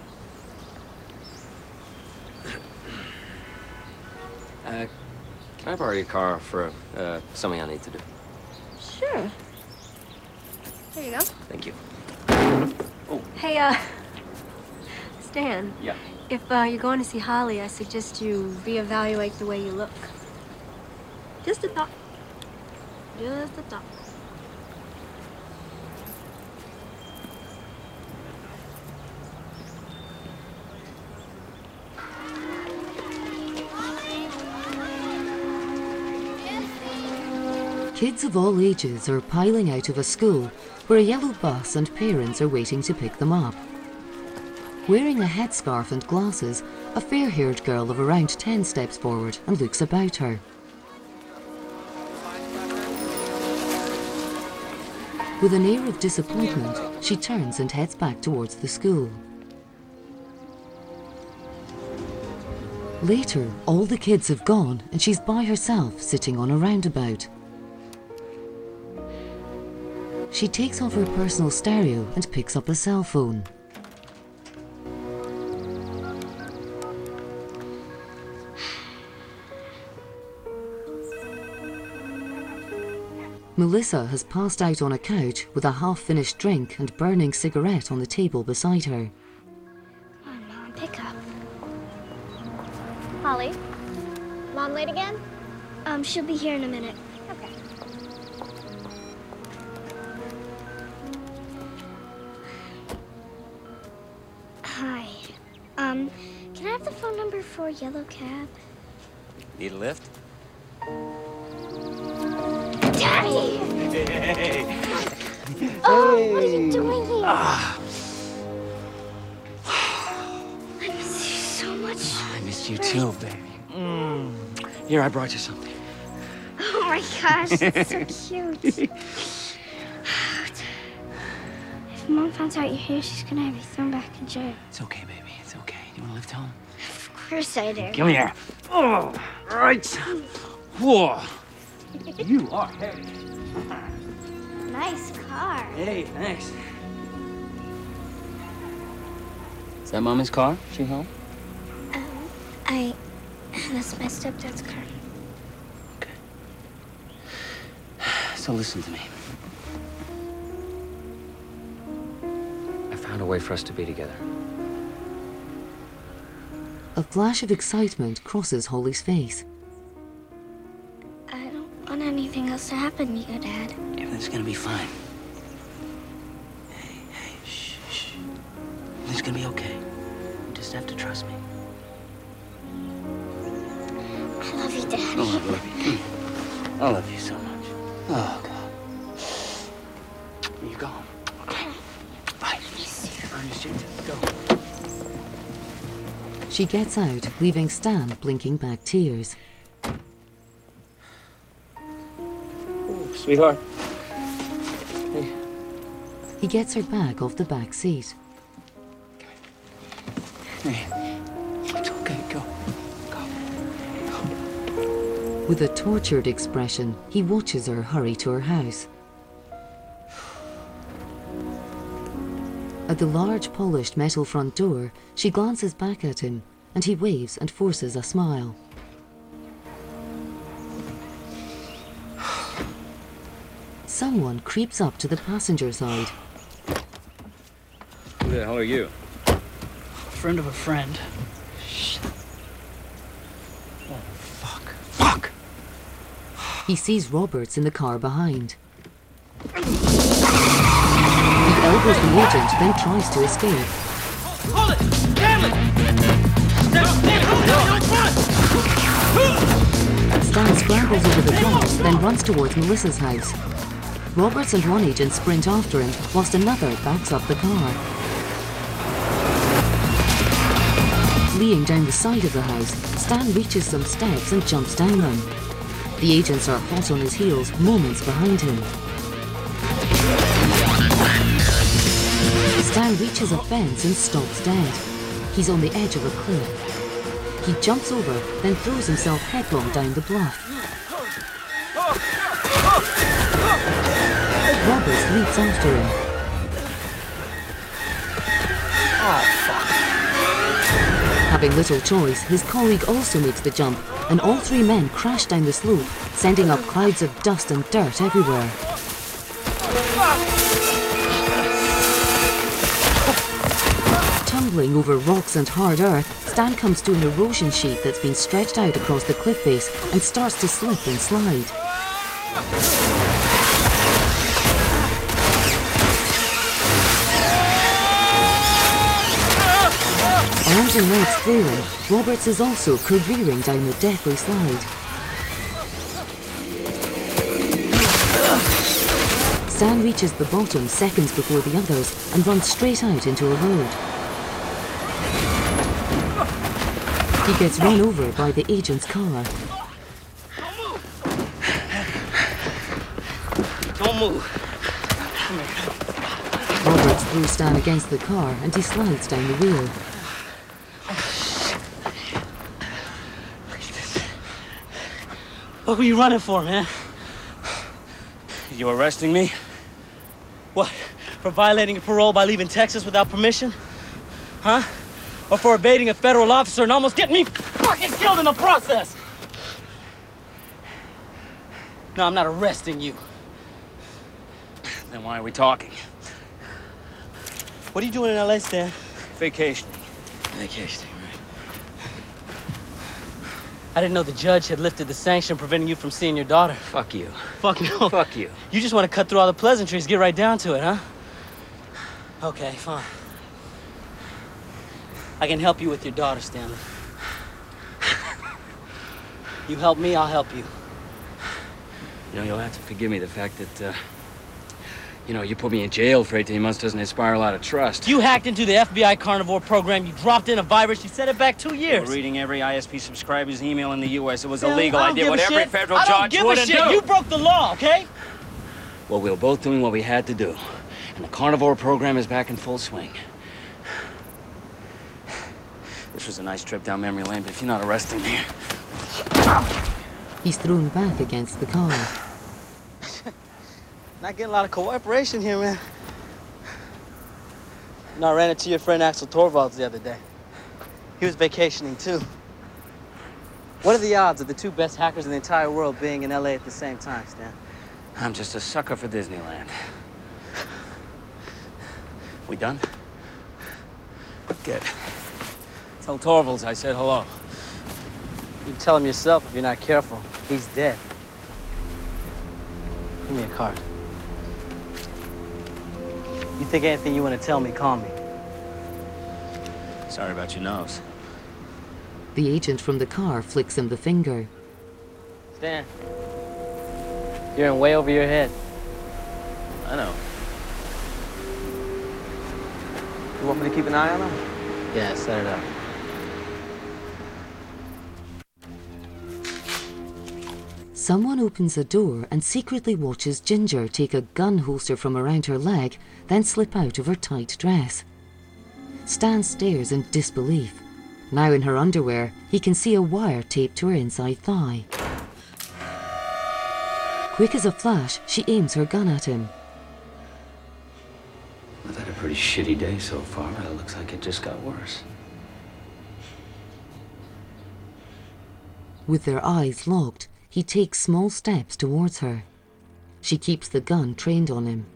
Can I borrow your car for something I need to do? Sure. There you go. Thank you. Hey, Stan. Yeah. If you're going to see Holly, I suggest you reevaluate the way you look. Just a thought. Just a thought. Kids of all ages are piling out of a school where a yellow bus and parents are waiting to pick them up. Wearing a headscarf and glasses, a fair-haired girl of around 10 steps forward and looks about her. With an air of disappointment, she turns and heads back towards the school. Later, all the kids have gone and she's by herself sitting on a roundabout. She takes off her personal stereo and picks up a cell phone. Melissa has passed out on a couch with a half-finished drink and burning cigarette on the table beside her. Come on, Mom, pick up. Holly? Mom late again? She'll be here in a minute. Okay. Hi. Can I have the phone number for a yellow cab? Need a lift? Daddy! Hey! Oh, what are you doing here? Ah. I miss you so much. I missed you too, baby. Here, I brought you something. Oh my gosh, that's so cute. If Mom finds out you're here, she's gonna have you thrown back in jail. It's okay, baby. It's okay. You want to lift home? Of course I do. Come here. Oh, right. Whoa. You are heavy. Nice car. Hey, thanks. Is that Mommy's car? She home? That's my stepdad's car. So listen to me. I found a way for us to be together. A flash of excitement crosses Holly's face. I don't want anything else to happen to you, Dad. Everything's gonna be fine. Hey, shh, shh. Everything's gonna be okay. You just have to trust me. I love you, Dad. Oh, I love you. I love you so much. Oh, God. You go home. Okay. Bye. Ernest, you go. She gets out, leaving Stan blinking back tears. Oh, sweetheart. Hey. He gets her bag off the back seat. Hey. It's okay. Go. With a tortured expression, he watches her hurry to her house. At the large polished metal front door, she glances back at him, and he waves and forces a smile. Someone creeps up to the passenger side. Who the hell are you? Friend of a friend. Shit. Oh, fuck. He sees Roberts in the car behind. elbows the agent, then tries to escape. Hold it! Stanley! Stan scrambles over the glass, then runs towards Melissa's house. Roberts and one agent sprint after him, whilst another backs up the car. Fleeing down the side of the house, Stan reaches some steps and jumps down them. The agents are hot on his heels, moments behind him. Stan reaches a fence and stops dead. He's on the edge of a cliff. He jumps over, then throws himself headlong down the bluff. Roberts leaps after him. Having little choice, his colleague also makes the jump, and all three men crash down the slope, sending up clouds of dust and dirt everywhere. Tumbling over rocks and hard earth, Stan comes to an erosion sheet that's been stretched out across the cliff face and starts to slip and slide. Arms and legs flailing, Roberts is also careering down the deathly slide. Stan reaches the bottom seconds before the others and runs straight out into a road. He gets run over by the agent's car. Don't move. Roberts throws Stan against the car and he slides down the wheel. What were you running for, man? You arresting me? What? For violating your parole by leaving Texas without permission? Huh? Or for evading a federal officer and almost getting me fucking killed in the process? No, I'm not arresting you. Then why are we talking? What are you doing in LA, Stan? Vacationing. Vacationing, right. I didn't know the judge had lifted the sanction preventing you from seeing your daughter. Fuck you. Fuck no. Fuck you. You just want to cut through all the pleasantries, get right down to it, huh? Okay, fine. I can help you with your daughter, Stanley. You help me, I'll help you. You know, you'll have to forgive me the fact that, you put me in jail for 18 months doesn't inspire a lot of trust. You hacked into the FBI carnivore program, you dropped in a virus, you set it back 2 years. We're reading every ISP subscriber's email in the U.S. It was Stanley, illegal. I did what every federal judge wouldn't do. You broke the law, okay? Well, we were both doing what we had to do. And the carnivore program is back in full swing. This was a nice trip down memory lane, but if you're not arresting me... He's thrown back against the car. Not getting a lot of cooperation here, man. No, I ran into your friend Axel Torvalds the other day. He was vacationing, too. What are the odds of the two best hackers in the entire world being in LA at the same time, Stan? I'm just a sucker for Disneyland. We done? Good. Tell Torvalds I said hello. You can tell him yourself if you're not careful. He's dead. Give me a card. You think anything you want to tell me, call me. Sorry about your nose. The agent from the car flicks him the finger. Stan, you're in way over your head. I know. You want me to keep an eye on him? Yeah, set it up. Someone opens a door and secretly watches Ginger take a gun holster from around her leg, then slip out of her tight dress. Stan stares in disbelief. Now in her underwear, he can see a wire taped to her inside thigh. Quick as a flash, she aims her gun at him. I've had a pretty shitty day so far. It looks like it just got worse. With their eyes locked, he takes small steps towards her. She keeps the gun trained on him.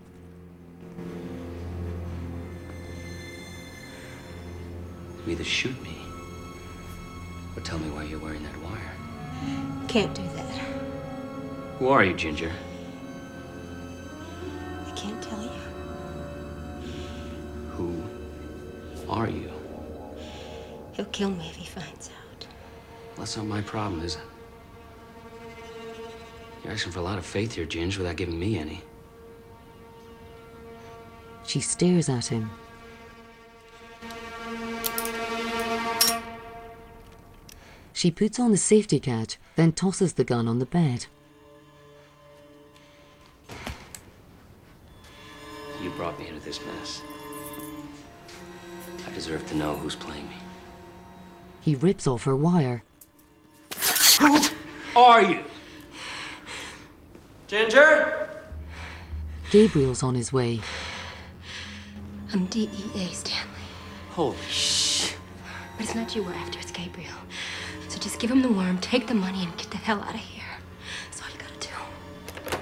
You either shoot me, or tell me why you're wearing that wire. Can't do that. Who are you, Ginger? I can't tell you. are you? He'll kill me if he finds out. That's not my problem, is it? You're asking for a lot of faith here, Ginge, without giving me any. She stares at him. She puts on the safety catch, then tosses the gun on the bed. You brought me into this mess. I deserve to know who's playing me. He rips off her wire. Who are you? Ginger? Gabriel's on his way. I'm DEA, Stanley. Holy shit. But it's not you we're after, it's Gabriel. So just give him the worm, take the money, and get the hell out of here. That's all you gotta do.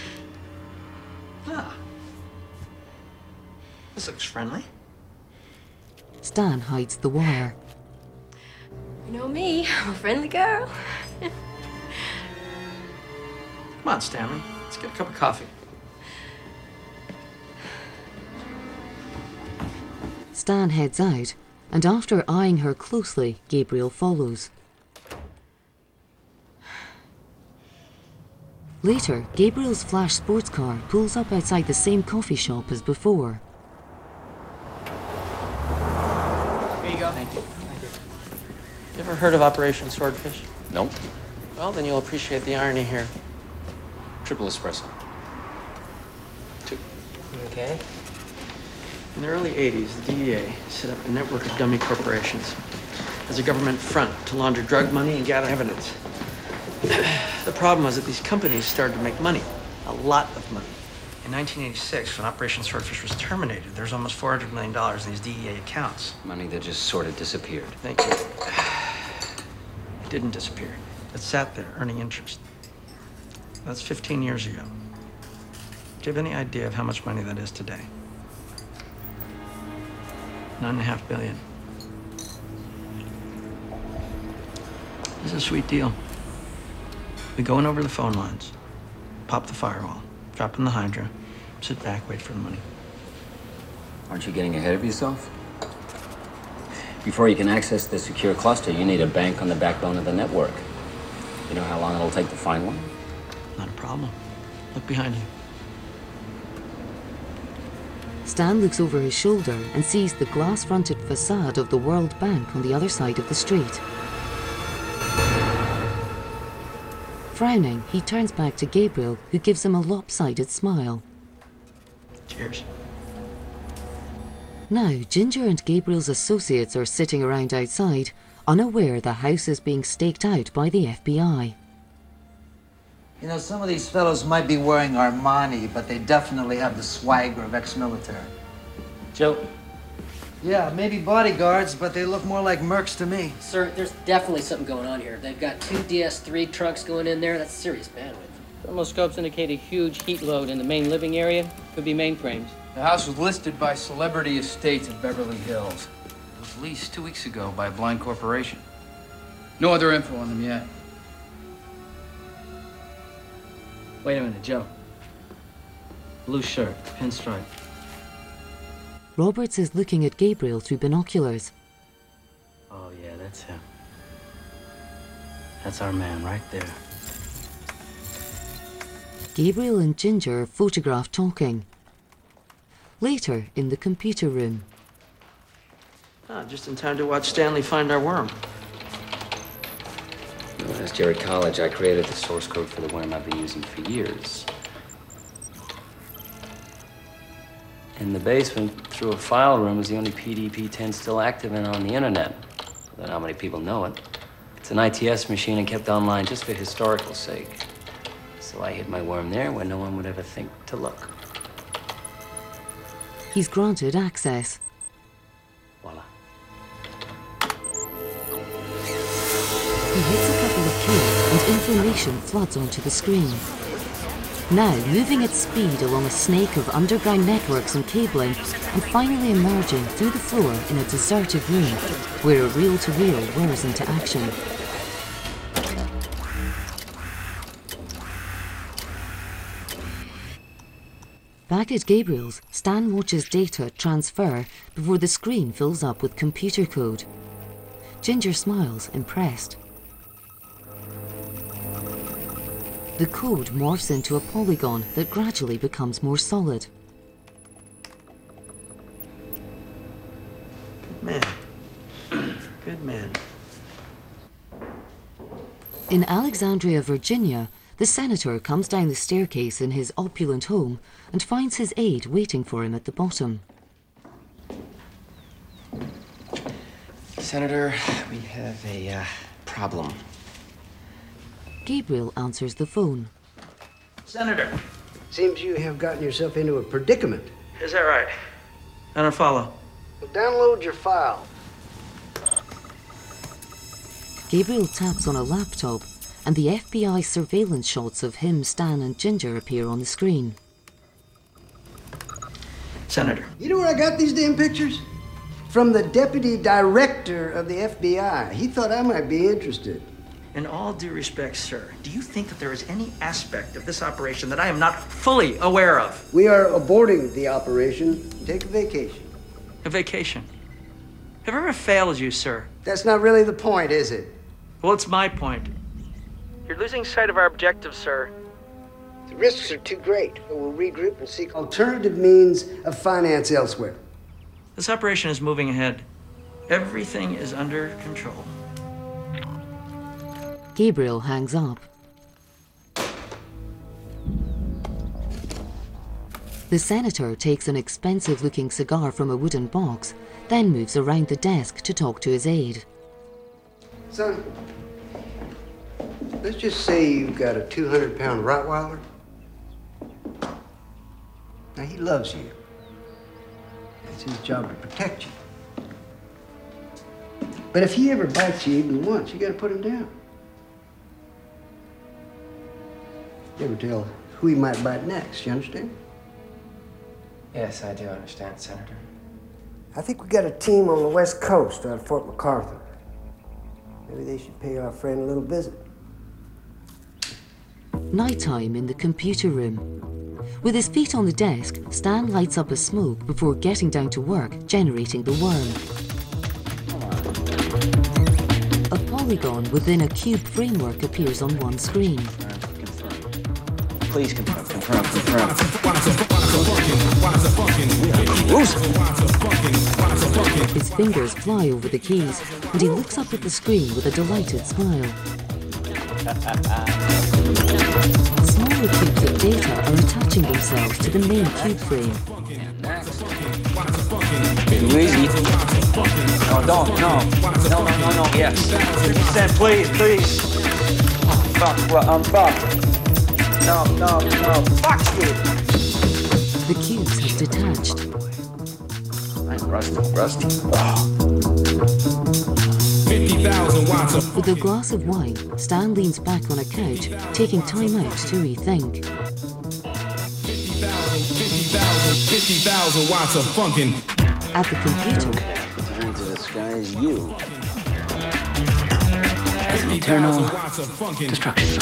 Ah. This looks friendly. Stan hides the wire. You know me, I'm a friendly girl. Come on, Stanley. Let's get a cup of coffee. Stan heads out, and after eyeing her closely, Gabriel follows. Later, Gabriel's flash sports car pulls up outside the same coffee shop as before. Here you go. Thank you. You ever heard of Operation Swordfish? Nope. Well, then you'll appreciate the irony here. Triple espresso. 2. Okay. In the early 80s, the DEA set up a network of dummy corporations as a government front to launder drug money and gather evidence. The problem was that these companies started to make money, a lot of money. In 1986, when Operation Swordfish was terminated, there was almost $400 million in these DEA accounts. Money that just sort of disappeared. Thank you. It didn't disappear. It sat there, earning interest. That's 15 years ago. Do you have any idea of how much money that is today? $9.5 billion. This is a sweet deal. We go in over the phone lines, pop the firewall, drop in the Hydra, sit back, wait for the money. Aren't you getting ahead of yourself? Before you can access the secure cluster, you need a bank on the backbone of the network. You know how long it'll take to find one? Not a problem. Look behind you. Stan looks over his shoulder and sees the glass-fronted facade of the World Bank on the other side of the street. Frowning, he turns back to Gabriel, who gives him a lopsided smile. Cheers. Now, Ginger and Gabriel's associates are sitting around outside, unaware the house is being staked out by the FBI. You know, some of these fellows might be wearing Armani, but they definitely have the swagger of ex-military. Joe? Yeah, maybe bodyguards, but they look more like mercs to me. Sir, there's definitely something going on here. They've got 2 DS3 trucks going in there. That's serious bandwidth. Thermoscopes indicate a huge heat load in the main living area. Could be mainframes. The house was listed by Celebrity Estates in Beverly Hills. It was leased 2 weeks ago by a blind corporation. No other info on them yet. Wait a minute, Joe. Blue shirt, pinstripe. Roberts is looking at Gabriel through binoculars. Oh, yeah, that's him. That's our man right there. Gabriel and Ginger are photographed talking. Later, in the computer room. Ah, just in time to watch Stanley find our worm. As Jerry College, I created the source code for the worm I've been using for years. In the basement, through a file room, is the only PDP-10 still active and on the internet. I don't know how many people know it. It's an ITS machine and kept online just for historical sake. So I hid my worm there where no one would ever think to look. He's granted access. Voila. He hits a couple of keys and information floods onto the screen. Now, moving at speed along a snake of underground networks and cabling, and finally emerging through the floor in a deserted room, where a reel-to-reel whirs into action. Back at Gabriel's, Stan watches data transfer before the screen fills up with computer code. Ginger smiles, impressed. The code morphs into a polygon that gradually becomes more solid. Man. Good man. In Alexandria, Virginia, the senator comes down the staircase in his opulent home and finds his aide waiting for him at the bottom. Senator, we have a problem. Gabriel answers the phone. Senator. Seems you have gotten yourself into a predicament. Is that right? I don't follow. Well, download your file. Gabriel taps on a laptop, and the FBI surveillance shots of him, Stan, and Ginger appear on the screen. Senator. You know where I got these damn pictures? From the deputy director of the FBI. He thought I might be interested. In all due respect, sir, do you think that there is any aspect of this operation that I am not fully aware of? We are aborting the operation. Take a vacation. A vacation? Have I ever failed you, sir? That's not really the point, is it? Well, it's my point. You're losing sight of our objective, sir. The risks are too great. We'll regroup and seek alternative means of finance elsewhere. This operation is moving ahead. Everything is under control. Gabriel hangs up. The senator takes an expensive-looking cigar from a wooden box, then moves around the desk to talk to his aide. Son, let's just say you've got a 200-pound Rottweiler. Now, he loves you. It's his job to protect you. But if he ever bites you even once, you gotta put him down. Never tell who he might bite next, you understand? Yes, I do understand, Senator. I think we got a team on the West Coast out of Fort MacArthur. Maybe they should pay our friend a little visit. Nighttime in the computer room. With his feet on the desk, Stan lights up a smoke before getting down to work, generating the worm. A polygon within a cube framework appears on one screen. Please confirm. His fingers fly over the keys, and he looks up at the screen with a delighted smile. Smaller cubes of data are attaching themselves to the main cube frame. Too easy. No, don't. No. Yes. 50 Cent, please. Fuck. Well, I'm fucked. No. Fuck you. The cubes have detached. I'm rusty. With a glass of wine, Stan leans back on a couch, taking time out to rethink. 50,000 watts of funkin'. At the computer, Trying to disguise you. Eternal destruction.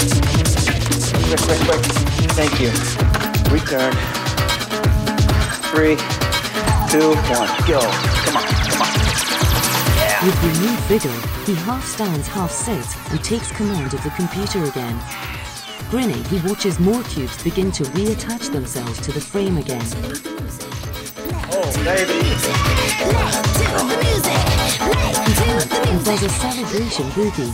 Quick. Thank you. Return. 3, 2, 1, go. Come on. with renewed vigor, he half stands, half sits, and takes command of the computer again. Grinning, he watches more cubes begin to reattach themselves to the frame again. Oh, baby. He claps and does a celebration boogie.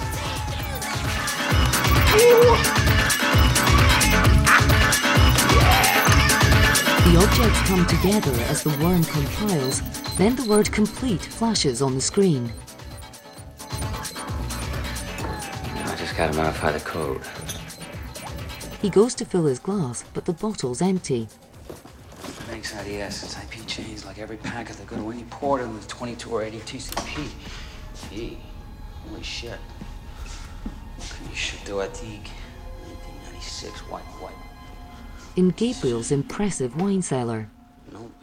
The objects come together as the worm compiles, then the word complete flashes on the screen. I just gotta modify the code. He goes to fill his glass, but the bottle's empty. Thanks, IDS. It's IP chains like every packet that go to any port with 22 or 80 TCP. Gee, holy shit. You should do a TIG 1996 white. In Gabriel's impressive wine cellar. Nope.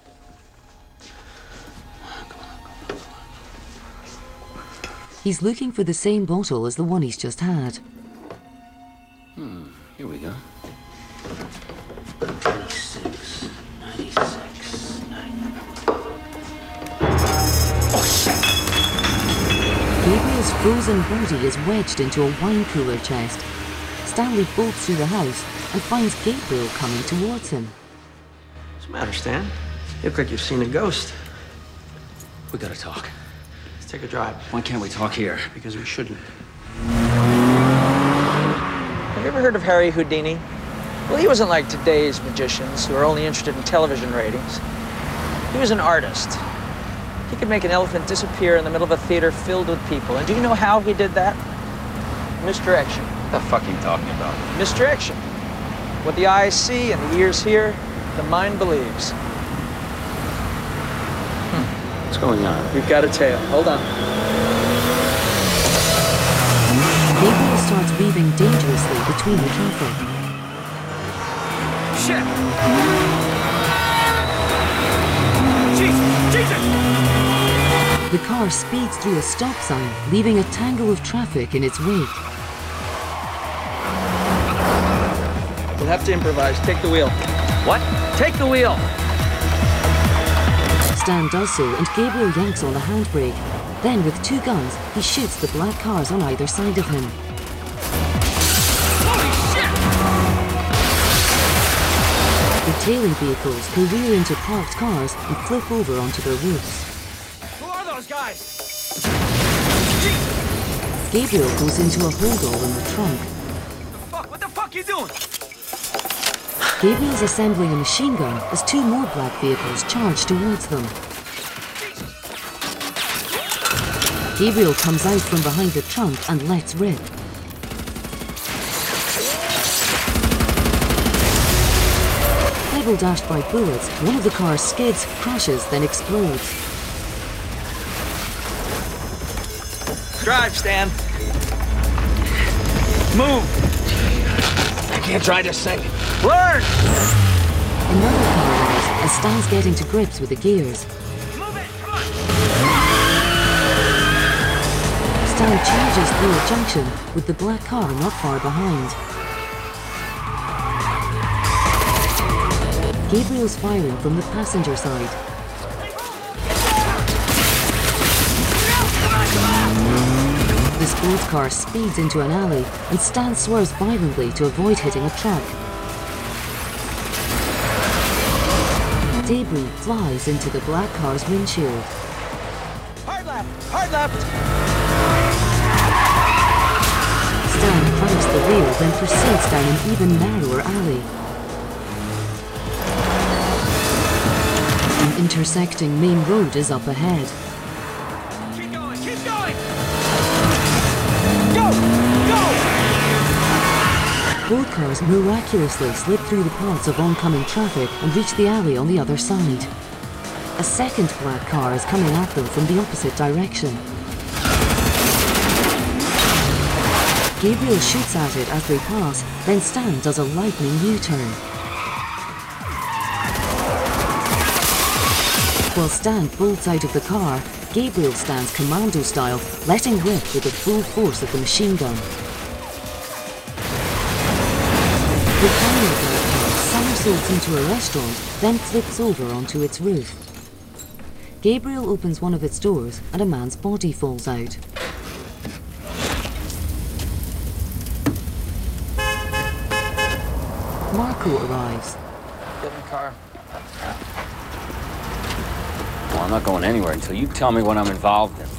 He's looking for the same bottle as the one he's just had. Here we go. Gabriel's frozen body is wedged into a wine cooler chest. Stanley bolts through the house and finds Gabriel coming towards him. What's the matter, Stan? You look like you've seen a ghost. We gotta talk. Let's take a drive. Why can't we talk here? Because we shouldn't. Have you ever heard of Harry Houdini? Well, he wasn't like today's magicians who are only interested in television ratings. He was an artist. He could make an elephant disappear in the middle of a theater filled with people. And do you know how he did that? Misdirection. What the fuck are you talking about? Misdirection. What the eyes see and the ears hear, the mind believes. What's going on? We've got a tale. Hold on. Gabriel starts weaving dangerously between the traffic. Shit! Jesus! The car speeds through a stop sign, leaving a tangle of traffic in its wake. We'll have to improvise. Take the wheel. What? Take the wheel! Stan does so, and Gabriel yanks on the handbrake. Then, with two guns, he shoots the black cars on either side of him. The tailing vehicles career into parked cars and flip over onto their roofs. Who are those guys? Gabriel goes into a holdall in the trunk. What the fuck you doing? Gabriel's assembling a machine gun as two more black vehicles charge towards them. Gabriel comes out from behind the trunk and lets rip. Heavily dashed by bullets, one of the cars skids, crashes, then explodes. Drive, Stan. Move! I can't try this thing. Learn! Another car arrives as Stan's getting to grips with the gears. Stan charges through a junction with the black car not far behind. Gabriel's firing from the passenger side. The sports car speeds into an alley and Stan swerves violently to avoid hitting a truck. Debris flies into the black car's windshield. Hard left! Hard left! Stan cranks the wheel, then proceeds down an even narrower alley. An intersecting main road is up ahead. Keep going! Keep going! Both cars miraculously slip through the paths of oncoming traffic and reach the alley on the other side. A second black car is coming at them from the opposite direction. Gabriel shoots at it as they pass, then Stan does a lightning U-turn. While Stan bolts out of the car, Gabriel stands commando style, letting rip with the full force of the machine gun. The final black car somersaults into a restaurant, then flips over onto its roof. Gabriel opens one of its doors and a man's body falls out. Marco arrives. Get in the car. Well, I'm not going anywhere until you tell me what I'm involved in.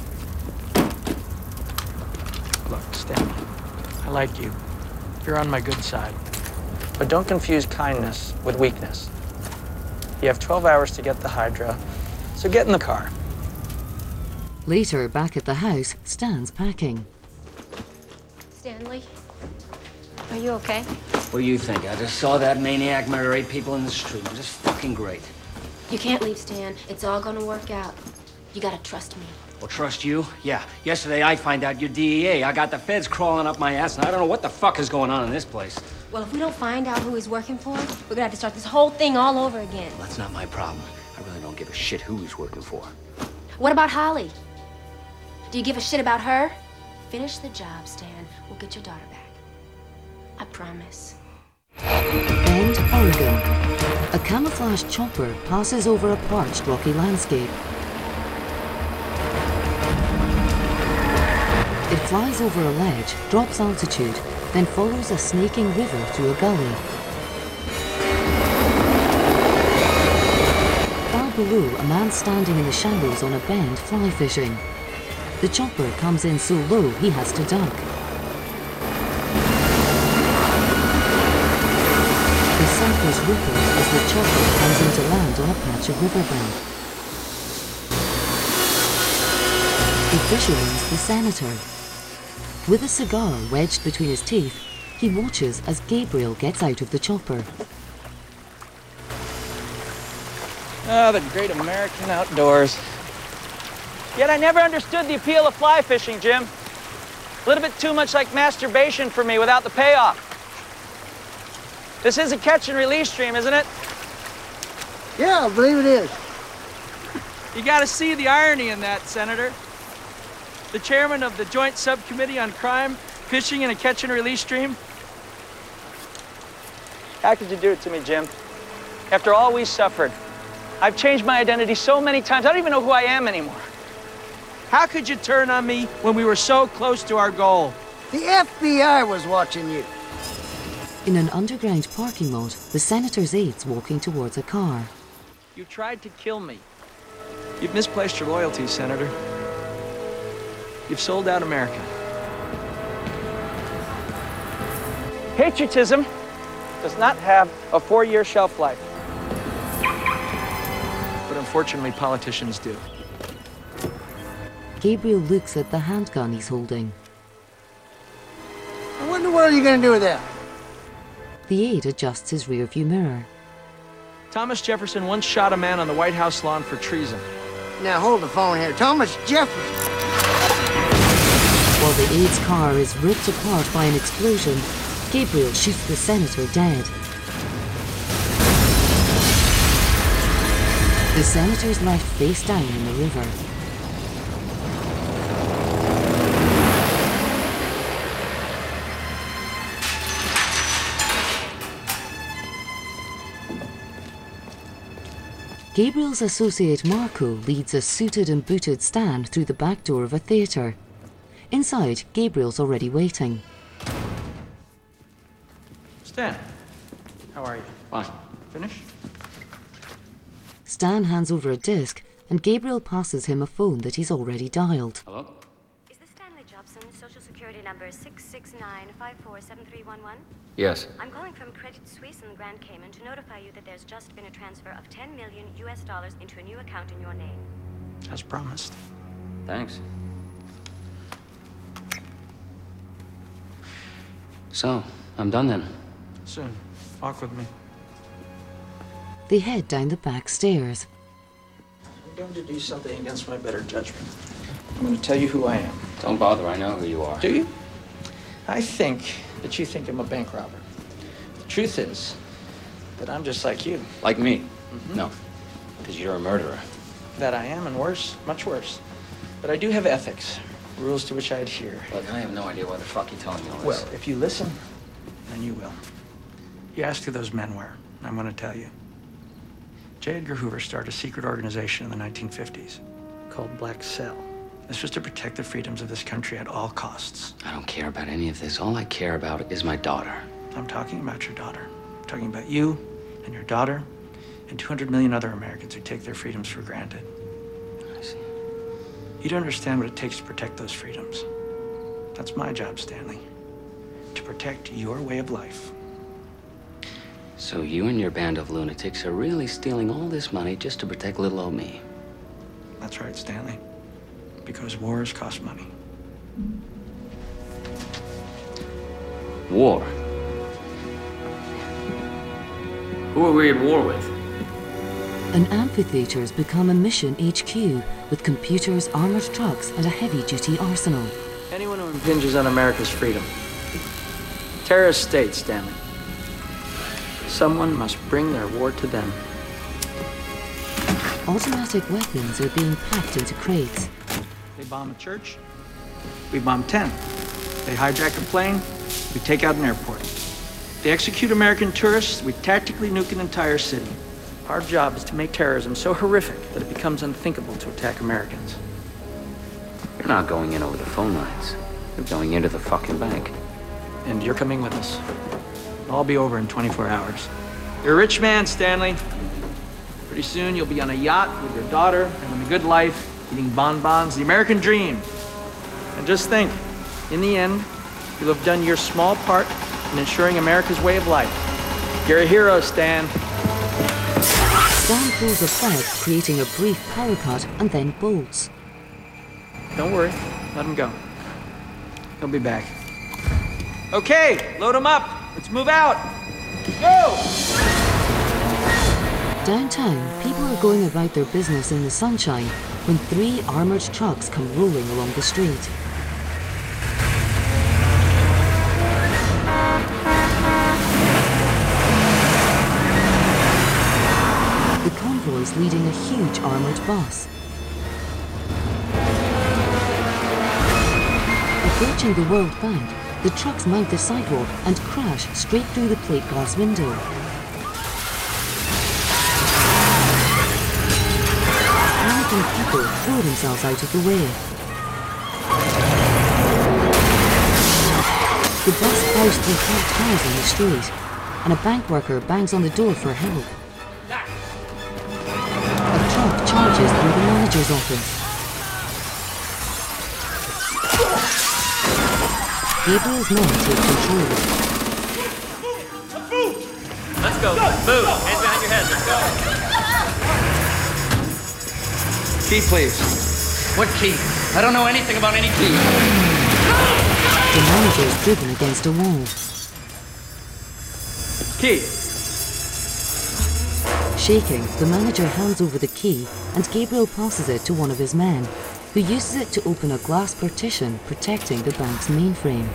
Look, Stan, I like you. You're on my good side. But don't confuse kindness with weakness. You have 12 hours to get the Hydra, so get in the car. Later, back at the house, Stan's packing. Stanley, are you okay? What do you think? I just saw that maniac murder 8 people in the street. It was just fucking great. You can't leave, Stan. It's all gonna work out. You gotta trust me. Well, trust you? Yeah. Yesterday I find out you're DEA. I got the feds crawling up my ass, and I don't know what the fuck is going on in this place. Well, if we don't find out who he's working for, we're gonna have to start this whole thing all over again. Well, that's not my problem. I really don't give a shit who he's working for. What about Holly? Do you give a shit about her? Finish the job, Stan. We'll get your daughter back. I promise. Bend, Oregon. A camouflaged chopper passes over a parched rocky landscape. It flies over a ledge, drops altitude, then follows a snaking river through a gully. Far below, a man standing in the shallows on a bend fly fishing. The chopper comes in so low he has to duck. The surface ripples as the chopper comes into land on a patch of riverbank. The fisherman's the senator. With a cigar wedged between his teeth, he watches as Gabriel gets out of the chopper. Ah, the great American outdoors. Yet I never understood the appeal of fly fishing, Jim. A little bit too much like masturbation for me without the payoff. This is a catch and release stream, isn't it? Yeah, I believe it is. You gotta see the irony in that, Senator. The chairman of the Joint Subcommittee on Crime, fishing in a catch and release stream. How could you do it to me, Jim? After all we suffered, I've changed my identity so many times, I don't even know who I am anymore. How could you turn on me when we were so close to our goal? The FBI was watching you. In an underground parking lot, the senator's aide's walking towards a car. You tried to kill me. You've misplaced your loyalties, Senator. You've sold out America. Patriotism does not have a 4-year shelf life. But unfortunately, politicians do. Gabriel looks at the handgun he's holding. I wonder what are you going to do with that? The aide adjusts his rearview mirror. Thomas Jefferson once shot a man on the White House lawn for treason. Now hold the phone here. Thomas Jefferson. While the aide's car is ripped apart by an explosion, Gabriel shoots the senator dead. The senator's left face down in the river. Gabriel's associate Marco leads a suited and booted Stan through the back door of a theatre. Inside, Gabriel's already waiting. Stan, how are you? Fine. Finished? Stan hands over a disc, and Gabriel passes him a phone that he's already dialed. Hello? Is this Stanley Jobson, Social Security number 669547311? Yes. I'm calling from Credit Suisse in the Grand Cayman to notify you that there's just been a transfer of $10 million into a new account in your name. As promised. Thanks. So, I'm done then. Soon. Walk with me. They head down the back stairs. I'm going to do something against my better judgment. I'm going to tell you who I am. Don't bother, I know who you are. Do you? I think that you think I'm a bank robber. The truth is that I'm just like you. Like me? Mm-hmm. No, because you're a murderer. That I am, and worse, much worse. But I do have ethics, rules to which I adhere. Look, I have no idea why the fuck you're telling me all this. Well, if you listen, then you will. You asked who those men were, and I'm going to tell you. J. Edgar Hoover started a secret organization in the 1950s called Black Cell. This was to protect the freedoms of this country at all costs. I don't care about any of this. All I care about is my daughter. I'm talking about your daughter. I'm talking about you and your daughter and 200 million other Americans who take their freedoms for granted. I see. You don't understand what it takes to protect those freedoms. That's my job, Stanley. To protect your way of life. So you and your band of lunatics are really stealing all this money just to protect little old me? That's right, Stanley. Because wars cost money. War? Who are we at war with? An amphitheater's become a mission HQ with computers, armored trucks, and a heavy-duty arsenal. Anyone who impinges on America's freedom. Terrorist states, Stanley. Someone must bring their war to them. Automatic weapons are being packed into crates. They bomb a church, we bomb 10. They hijack a plane, we take out an airport. They execute American tourists, we tactically nuke an entire city. Our job is to make terrorism so horrific that it becomes unthinkable to attack Americans. You're not going in over the phone lines. We're going into the fucking bank. And you're coming with us. It'll all be over in 24 hours. You're a rich man, Stanley. Pretty soon you'll be on a yacht with your daughter, having a good life, eating bonbons, the American dream. And just think, in the end, you'll have done your small part in ensuring America's way of life. You're a hero, Stan. Stan pulls a plug, creating a brief power cut, and then bolts. Don't worry, let him go. He'll be back. Okay, load him up. Let's move out. Go! Downtown, people are going about their business in the sunshine when 3 armored trucks come rolling along the street. The convoy is leading a huge armored bus. Approaching the World Bank, the trucks mount the sidewalk and crash straight through the plate glass window. Panicking people throw themselves out of the way. The bus plows through parked cars on the street, and a bank worker bangs on the door for help. A truck charges through the manager's office. Gabriel's men take control. Let's go. Move. Hands behind your head. Let's go. Key, please. What key? I don't know anything about any key. The manager is driven against a wall. Key. Shaking, the manager hands over the key and Gabriel passes it to one of his men, who uses it to open a glass partition protecting the bank's mainframe.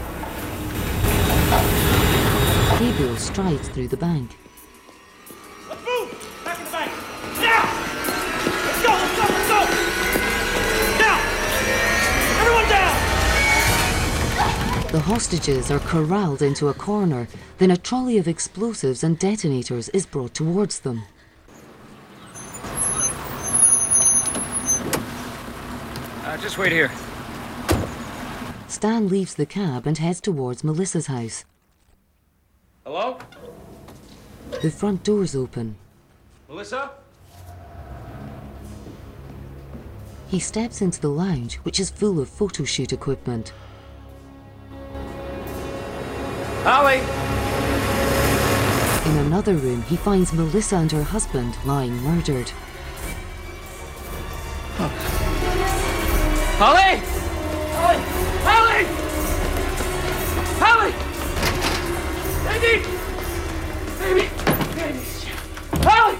Gabriel strides through the bank. Let's move! Back in the bank! Now! Let's go! Let's go! Let's go! Down! Everyone down! The hostages are corralled into a corner, then a trolley of explosives and detonators is brought towards them. Just wait here. Stan leaves the cab and heads towards Melissa's house. Hello? The front doors open. Melissa? He steps into the lounge, which is full of photo shoot equipment. Holly! In another room, he finds Melissa and her husband lying murdered. Holly! Holly! Holly! Holly! Baby! Baby! Baby! Holly!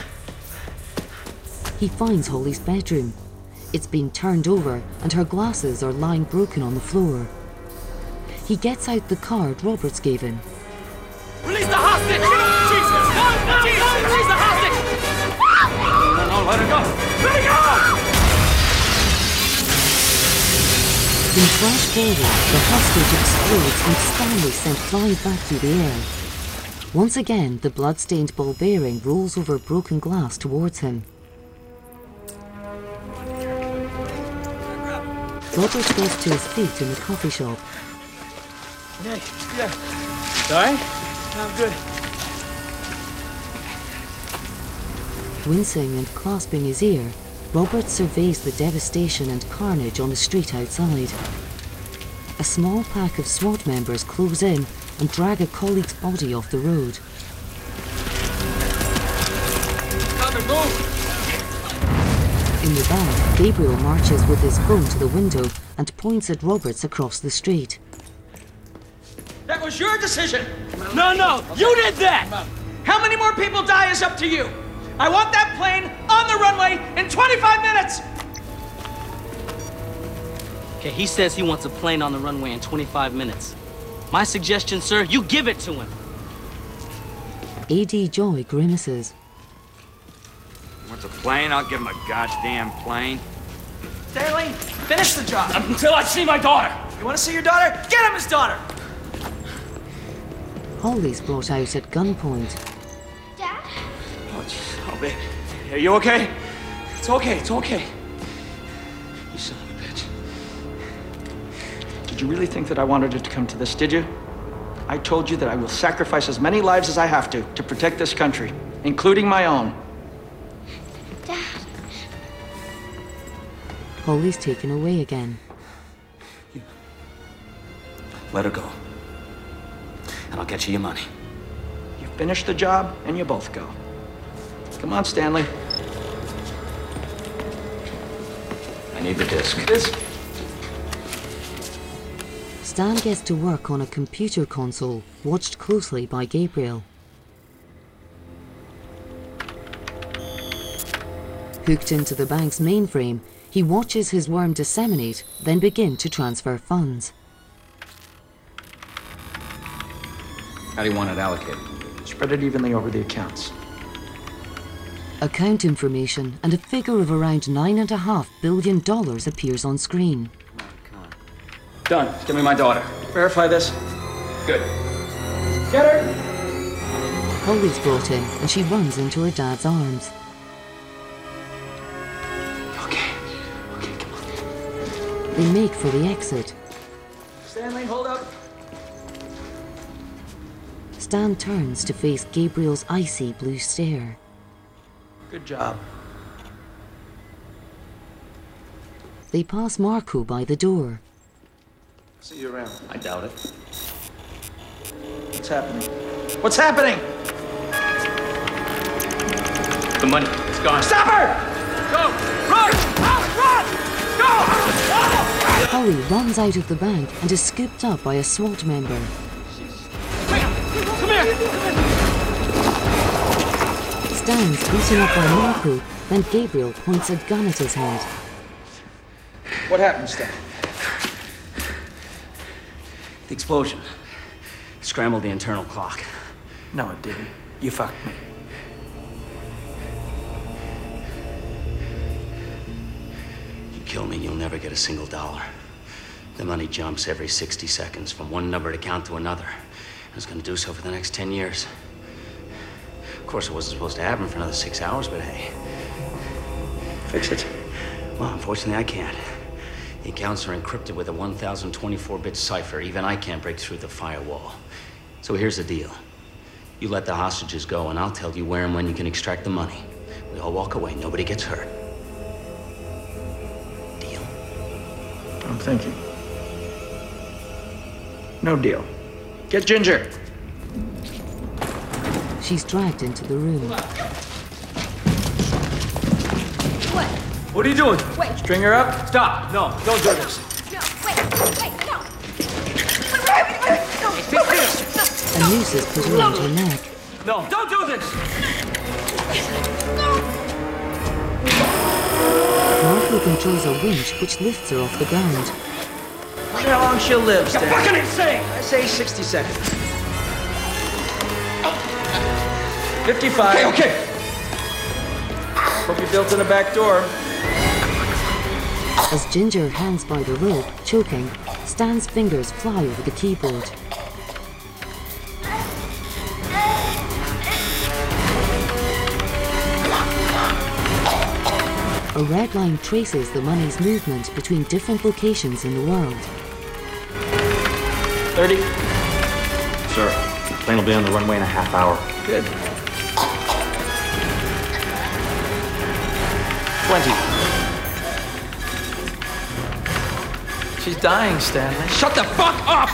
He finds Holly's bedroom. It's been turned over and her glasses are lying broken on the floor. He gets out the card Roberts gave him. Release the hostage! Jesus! No! Release the hostage! No, let her go! Let her go! In flash forward, the hostage explodes and Stanley sent flying back through the air. Once again, the blood-stained ball bearing rolls over broken glass towards him. Roberts gets to his feet in the coffee shop. Hey, yeah. Sorry? No, I'm good. Wincing and clasping his ear, Roberts surveys the devastation and carnage on the street outside. A small pack of SWAT members close in and drag a colleague's body off the road. Come and move! In the back, Gabriel marches with his phone to the window and points at Roberts across the street. That was your decision. No, you did that! How many more people die is up to you. I want that plane on the runway in 25 minutes. Okay, he says he wants a plane on the runway in 25 minutes. My suggestion, sir, you give it to him. A.D. Joy grimaces. Wants a plane? I'll give him a goddamn plane. Stanley, finish the job. Until I see my daughter. You want to see your daughter? Get him his daughter. Holly's brought out at gunpoint. Dad? Oh, jeez. Oh, baby. Are you okay? It's okay. You son of a bitch. Did you really think that I wanted it to come to this, did you? I told you that I will sacrifice as many lives as I have to protect this country, including my own. Holly's taken away again. Let her go. And I'll get you your money. You finish the job, and you both go. Come on, Stanley. I need the disc. Disc? Stan gets to work on a computer console, watched closely by Gabriel. Hooked into the bank's mainframe, he watches his worm disseminate, then begin to transfer funds. How do you want it allocated? Spread it evenly over the accounts. Account information and a figure of around $9.5 billion appears on screen. Done. Give me my daughter. Verify this. Good. Get her! Holly's brought in and she runs into her dad's arms. They make for the exit. Stanley, hold up. Stan turns to face Gabriel's icy blue stare. Good job. They pass Marco by the door. See you around. I doubt it. What's happening? What's happening? The money. It's gone. Stop her! Go! Run! Run! Go! Holly runs out of the bank and is scooped up by a SWAT member. Come here! Stan's beaten up by Marco, then Gabriel points a gun at his head. What happened, Stan? The explosion. Scrambled the internal clock. No, it didn't. You fucked me. You kill me, you'll never get a single dollar. The money jumps every 60 seconds from one numbered account to another. And it's gonna do so for the next 10 years. Of course, it wasn't supposed to happen for another 6 hours, but hey. Fix it. Well, unfortunately, I can't. The accounts are encrypted with a 1024-bit cipher. Even I can't break through the firewall. So here's the deal. You let the hostages go, and I'll tell you where and when you can extract the money. We all walk away. Nobody gets hurt. Deal? I'm thinking. No deal. Get Ginger. She's dragged into the room. What are you doing? Wait. String her up? Stop. No, don't do this. No, wait, no. A noose is put around her neck. No, don't do this! Marco controls a winch which lifts her off the ground. Wonder how long she'll live, Stan. You're fucking insane! I say 60 seconds. 55. Okay. Hope you built in a back door. As Ginger hangs by the rope, choking, Stan's fingers fly over the keyboard. A red line traces the money's movement between different locations in the world. 30. Sir, the plane will be on the runway in a half hour. Good. 20. She's dying, Stanley. Shut the fuck up!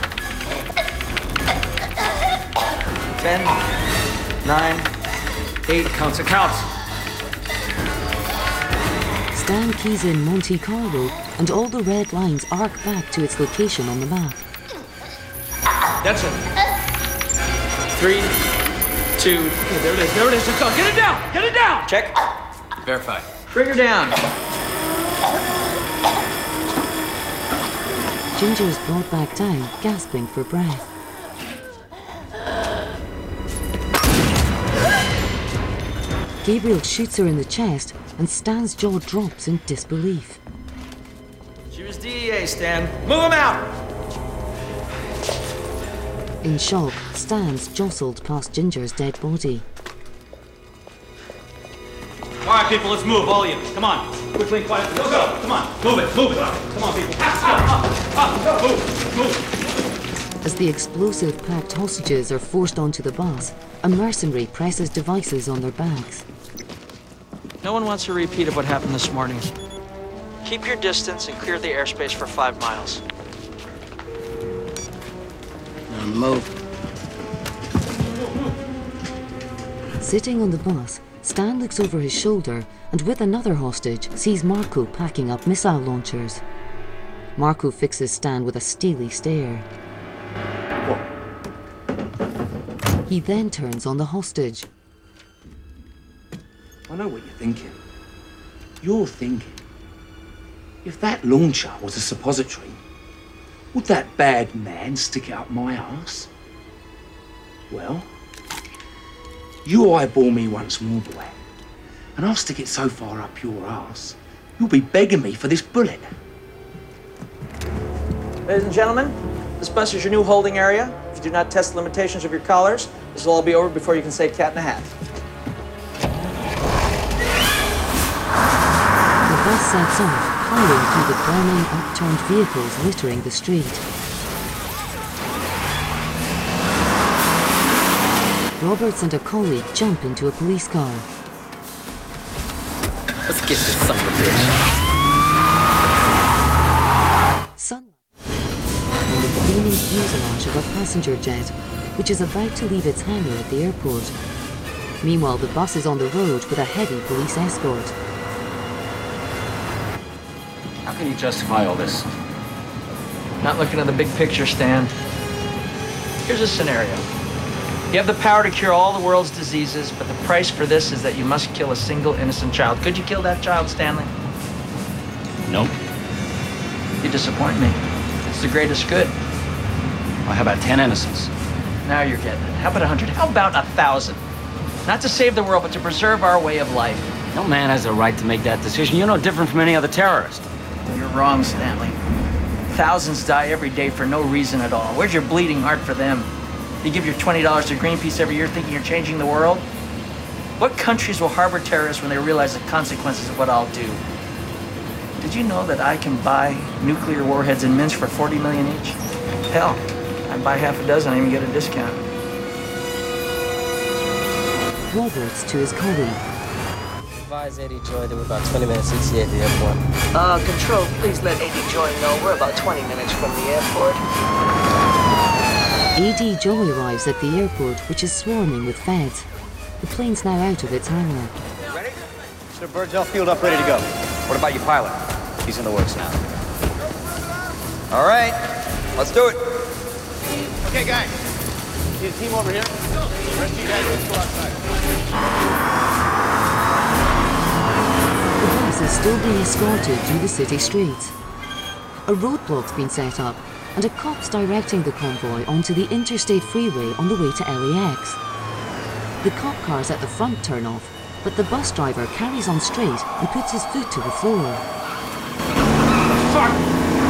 10, 9, 8. Accounts. Stan keys in Monte Carlo, and all the red lines arc back to its location on the map. That's it. 3, 2. Yeah, there it is. There it is. Let's go. Get it down. Get it down. Check. Verify. Bring her down. Ginger is brought back down, gasping for breath. Gabriel shoots her in the chest, and Stan's jaw drops in disbelief. She was DEA, Stan. Move him out! In shock, Stan's jostled past Ginger's dead body. All right, people, let's move, all of you. Come on. Quickly and quietly. Go, go. Come on. Move it, move it. Come on, people. Up, move. As the explosive packed hostages are forced onto the bus, a mercenary presses devices on their backs. No one wants a repeat of what happened this morning. Keep your distance and clear the airspace for 5 miles. Now move. Sitting on the bus, Stan looks over his shoulder and with another hostage sees Marco packing up missile launchers. Marco fixes Stan with a steely stare. He then turns on the hostage. I know what you're thinking. You're thinking, if that launcher was a suppository, would that bad man stick it up my arse? Well, you eyeball me once more, boy, and I'll stick it so far up your arse, you'll be begging me for this bullet. Ladies and gentlemen, this bus is your new holding area. If you do not test the limitations of your collars, this will all be over before you can say cat in a hat. The bus sets off, hurrying through the burning, upturned vehicles littering the street. Roberts and a colleague jump into a police car. Let's get this son of a bitch. Sunlight on the gleaming fuselage of a passenger jet, which is about to leave its hangar at the airport. Meanwhile, the bus is on the road with a heavy police escort. How can you justify all this? Not looking at the big picture, Stan. Here's a scenario. You have the power to cure all the world's diseases, but the price for this is that you must kill a single innocent child. Could you kill that child, Stanley? Nope. You disappoint me. It's the greatest good. Well, how about 10 innocents? Now you're getting it. How about 100? How about 1,000? Not to save the world, but to preserve our way of life. No man has a right to make that decision. You're no different from any other terrorist. You're wrong, Stanley. Thousands die every day for no reason at all. Where's your bleeding heart for them? You give your $20 to Greenpeace every year thinking you're changing the world? What countries will harbor terrorists when they realize the consequences of what I'll do? Did you know that I can buy nuclear warheads in Minsk for $40 million each? Hell, I'd buy half a dozen and even get a discount. Roberts to his colleague. Advise Eddie Joy that we're about 20 minutes ETA at the airport. Control, please let Eddie Joy know we're about 20 minutes from the airport. AD Joy arrives at the airport, which is swarming with feds. The plane's now out of its hangar. Ready? Mr. Birdsall, fueled up, ready to go. What about your pilot? He's in the works now. All right, let's do it. Okay, guys. See the team over here? The rest of you guys, let's go outside. The bus is still being escorted through the city streets. A roadblock's been set up, and a cop's directing the convoy onto the interstate freeway on the way to LAX. The cop cars at the front turn off, but the bus driver carries on straight and puts his foot to the floor. Fuck!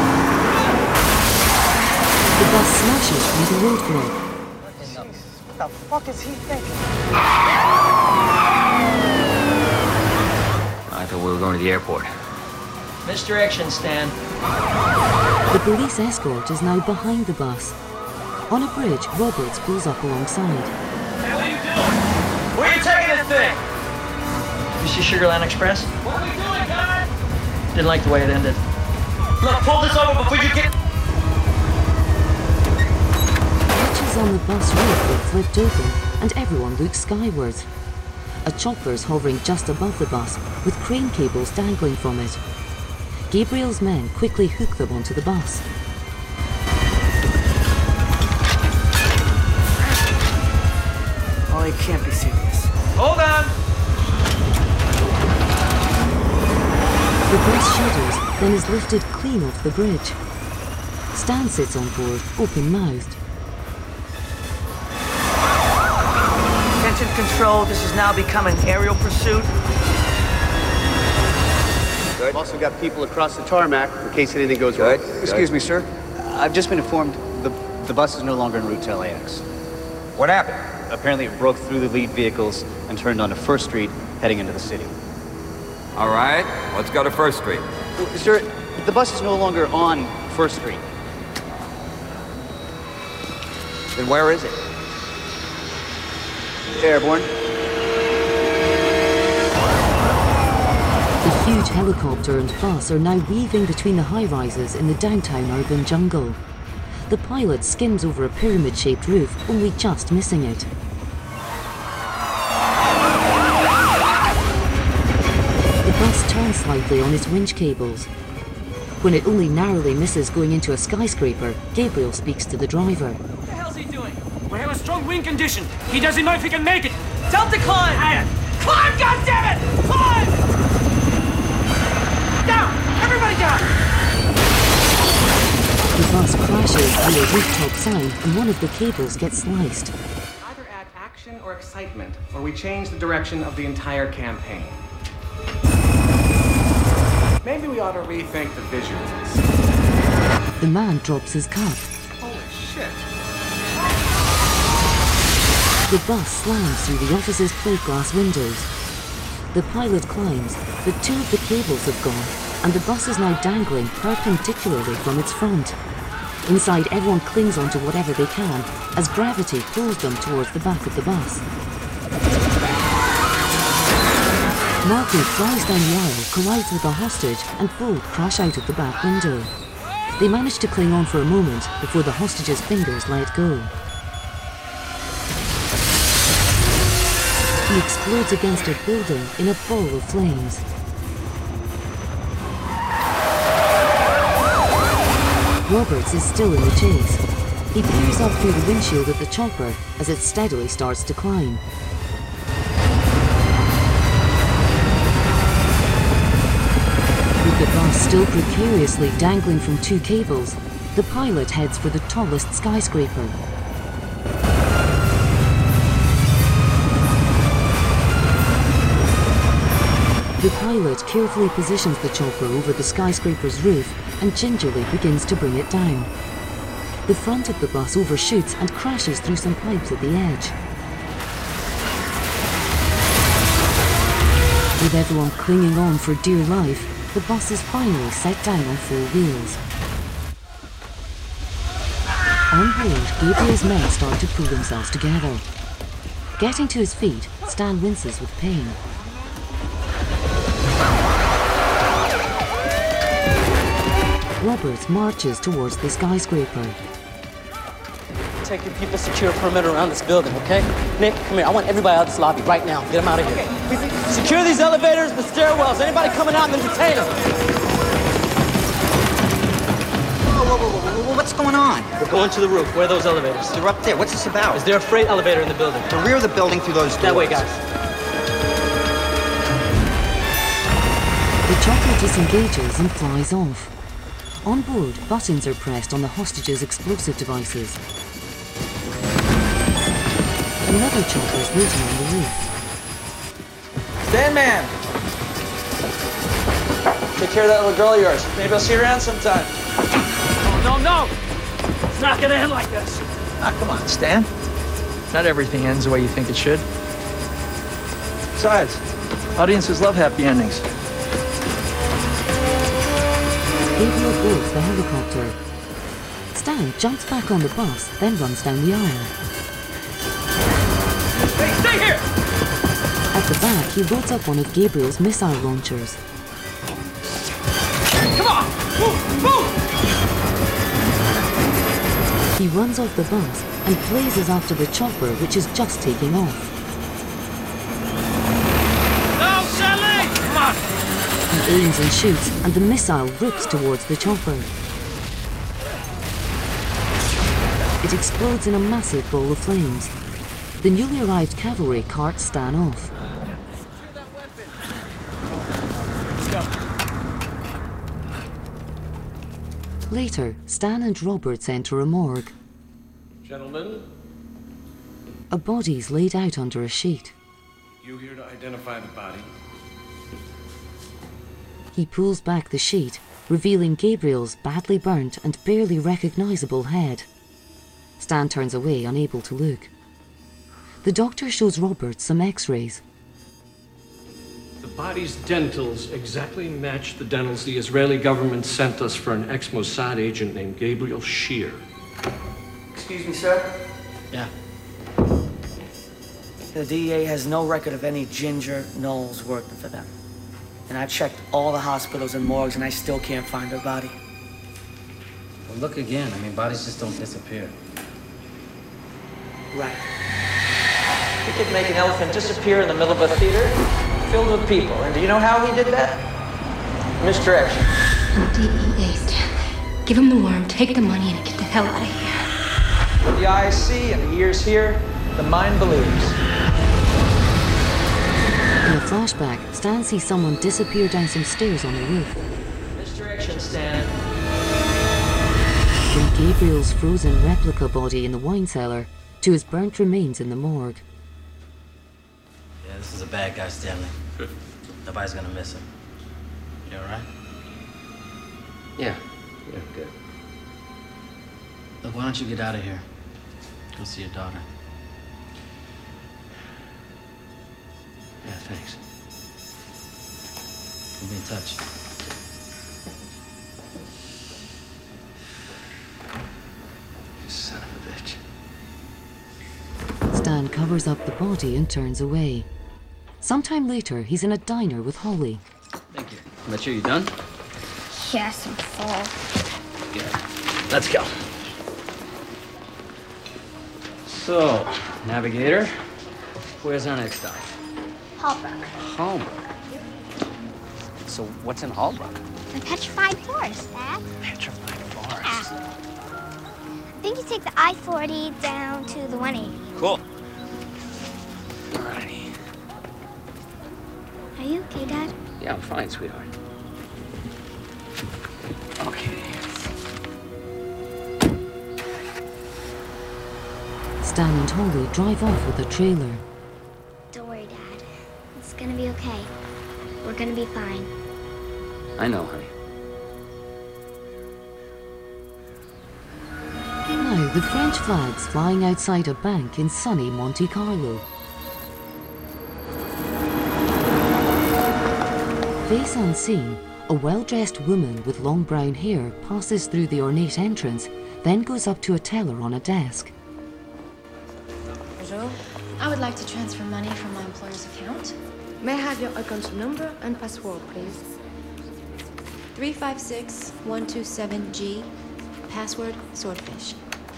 The bus smashes through the roadblock. What the fuck is he thinking? I thought we were going to the airport. Misdirection, Stan. The police escort is now behind the bus. On a bridge, Roberts pulls up alongside. Hey, what are you doing? Where are you taking this thing? You see Sugarland Express? What are we doing, guys? Didn't like the way it ended. Look, pull this over before you get... Hatches on the bus roof are flipped open, and everyone looks skywards. A chopper's hovering just above the bus, with crane cables dangling from it. Gabriel's men quickly hook them onto the bus. Oh, it can't be serious. Hold on! The bus shudders, then is lifted clean off the bridge. Stan sits on board, open-mouthed. Attention control, this has now become an aerial pursuit. Good. I've also got people across the tarmac in case anything goes wrong. Excuse me, sir. I've just been informed the bus is no longer en route to LAX. What happened? Apparently it broke through the lead vehicles and turned onto First Street, heading into the city. All right, let's go to First Street. Sir, the bus is no longer on First Street. Then where is it? Airborne. The huge helicopter and bus are now weaving between the high-rises in the downtown urban jungle. The pilot skims over a pyramid-shaped roof, only just missing it. The bus turns slightly on its winch cables. When it only narrowly misses going into a skyscraper, Gabriel speaks to the driver. What the hell's he doing? We have a strong wind condition. He doesn't know if he can make it. Tell him to climb! Climb, goddammit! Climb! Down! Everybody down! The bus crashes through a rooftop sign and one of the cables gets sliced. Either add action or excitement, or we change the direction of the entire campaign. Maybe we ought to rethink the visuals. The man drops his cup. Holy shit. The bus slams through the office's plate glass windows. The pilot climbs, but two of the cables have gone, and the bus is now dangling perpendicularly from its front. Inside, everyone clings onto whatever they can, as gravity pulls them towards the back of the bus. Malcolm flies down the aisle, collides with a hostage, and both crash out of the back window. They manage to cling on for a moment before the hostage's fingers let go. He explodes against a building in a ball of flames. Roberts is still in the chase. He peers up through the windshield at the chopper as it steadily starts to climb. With the bus still precariously dangling from two cables, the pilot heads for the tallest skyscraper. The pilot carefully positions the chopper over the skyscraper's roof and gingerly begins to bring it down. The front of the bus overshoots and crashes through some pipes at the edge. With everyone clinging on for dear life, the bus is finally set down on four wheels. On board, Gabriel's men start to pull themselves together. Getting to his feet, Stan winces with pain. Roberts marches towards the skyscraper. Take your people, secure a perimeter around this building, okay? Nick, come here. I want everybody out of this lobby right now. Get them out of here. Okay. Secure these elevators, the stairwells. Anybody coming out, then detain them. Whoa, what's going on? We're going to the roof. Where are those elevators? They're up there. What's this about? Is there a freight elevator in the building? The rear of the building through those doors. That way, guys. The chopper disengages and flies off. On board, buttons are pressed on the hostages' explosive devices. Another chopper is waiting on the roof. Sandman! Take care of that little girl of yours. Maybe I'll see you around sometime. Oh, no! It's not gonna end like this. Ah, come on, Stan. Not everything ends the way you think it should. Besides, audiences love happy endings. Gabriel boards the helicopter. Stan jumps back on the bus, then runs down the aisle. Hey, stay here! At the back, he loads up one of Gabriel's missile launchers. Come on! Move! He runs off the bus and blazes after the chopper, which is just taking off. No, Sally! Come on! He aims and shoots, and the missile rips towards the chopper. It explodes in a massive ball of flames. The newly arrived cavalry carts Stan off. Later, Stan and Roberts enter a morgue. Gentlemen, A body's laid out under a sheet. you here to identify the body? He pulls back the sheet, revealing Gabriel's badly burnt and barely recognizable head. Stan turns away, unable to look. The doctor shows Roberts some x-rays. The body's dentals exactly match the dentals the Israeli government sent us for an ex-Mossad agent named Gabriel Shear. Excuse me, sir? Yeah. The DEA has no record of any Ginger Knowles working for them. And I checked all the hospitals and morgues, and I still can't find her body. Well, look again. I mean, bodies just don't disappear. Right. He could make an elephant disappear in the middle of a theater filled with people. And do you know how he did that? Misdirection. DEA, Stanley. Give him the worm, take the money, and get the hell out of here. What the eyes see and the ears hear, the mind believes. In a flashback, Stan sees someone disappear down some stairs on the roof. Misdirection, Stan. From Gabriel's frozen replica body in the wine cellar to his burnt remains in the morgue. Yeah, this is a bad guy, Stanley. Nobody's gonna miss him. You all right? Yeah, good. Look, why don't you get out of here? Go see your daughter. Yeah, thanks. We'll be in touch. You son of a bitch. Stan covers up the body and turns away. Sometime later, he's in a diner with Holly. Thank you. Make sure you're done? Yes, I'm full. Good. Let's go. So, Navigator, where's our next stop? Hallbrook. Hallbrook. So, what's in Hallbrook? The Petrified Forest, Dad. Petrified Forest. I think you take the I-40 down to the 180. Cool. Alrighty. Are you okay, Dad? Yeah, I'm fine, sweetheart. Okay. Stan and Holly drive off with a trailer. Don't worry, Dad. It's gonna be okay. We're gonna be fine. I know, honey. Now, the French flag's flying outside a bank in sunny Monte Carlo. Face unseen, a well-dressed woman with long brown hair passes through the ornate entrance, then goes up to a teller on a desk. Bonjour. I would like to transfer money from my employer's account. May I have your account number and password, please? 356127G. Password, swordfish.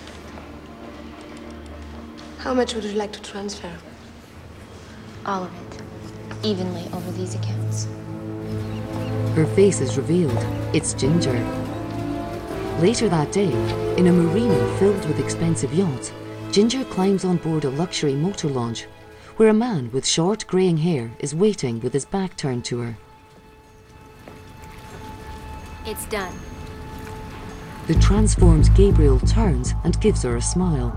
How much would you like to transfer? All of it. Evenly over these accounts. Her face is revealed. It's Ginger. Later that day, in a marina filled with expensive yachts, Ginger climbs on board a luxury motor launch, where a man with short greying hair is waiting with his back turned to her. It's done. The transformed Gabriel turns and gives her a smile.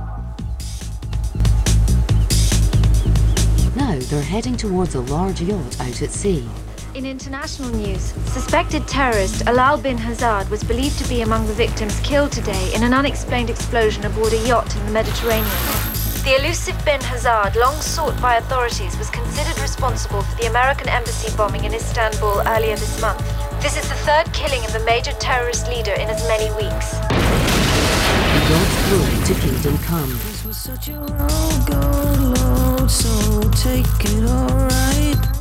Now they're heading towards a large yacht out at sea. In international news, suspected terrorist Alal bin Hazard was believed to be among the victims killed today in an unexplained explosion aboard a yacht in the Mediterranean. The elusive bin Hazard, long sought by authorities, was considered responsible for the American embassy bombing in Istanbul earlier this month. This is the third killing of a major terrorist leader in as many weeks. The God's glory to kingdom come. This was such a road, so take it alright.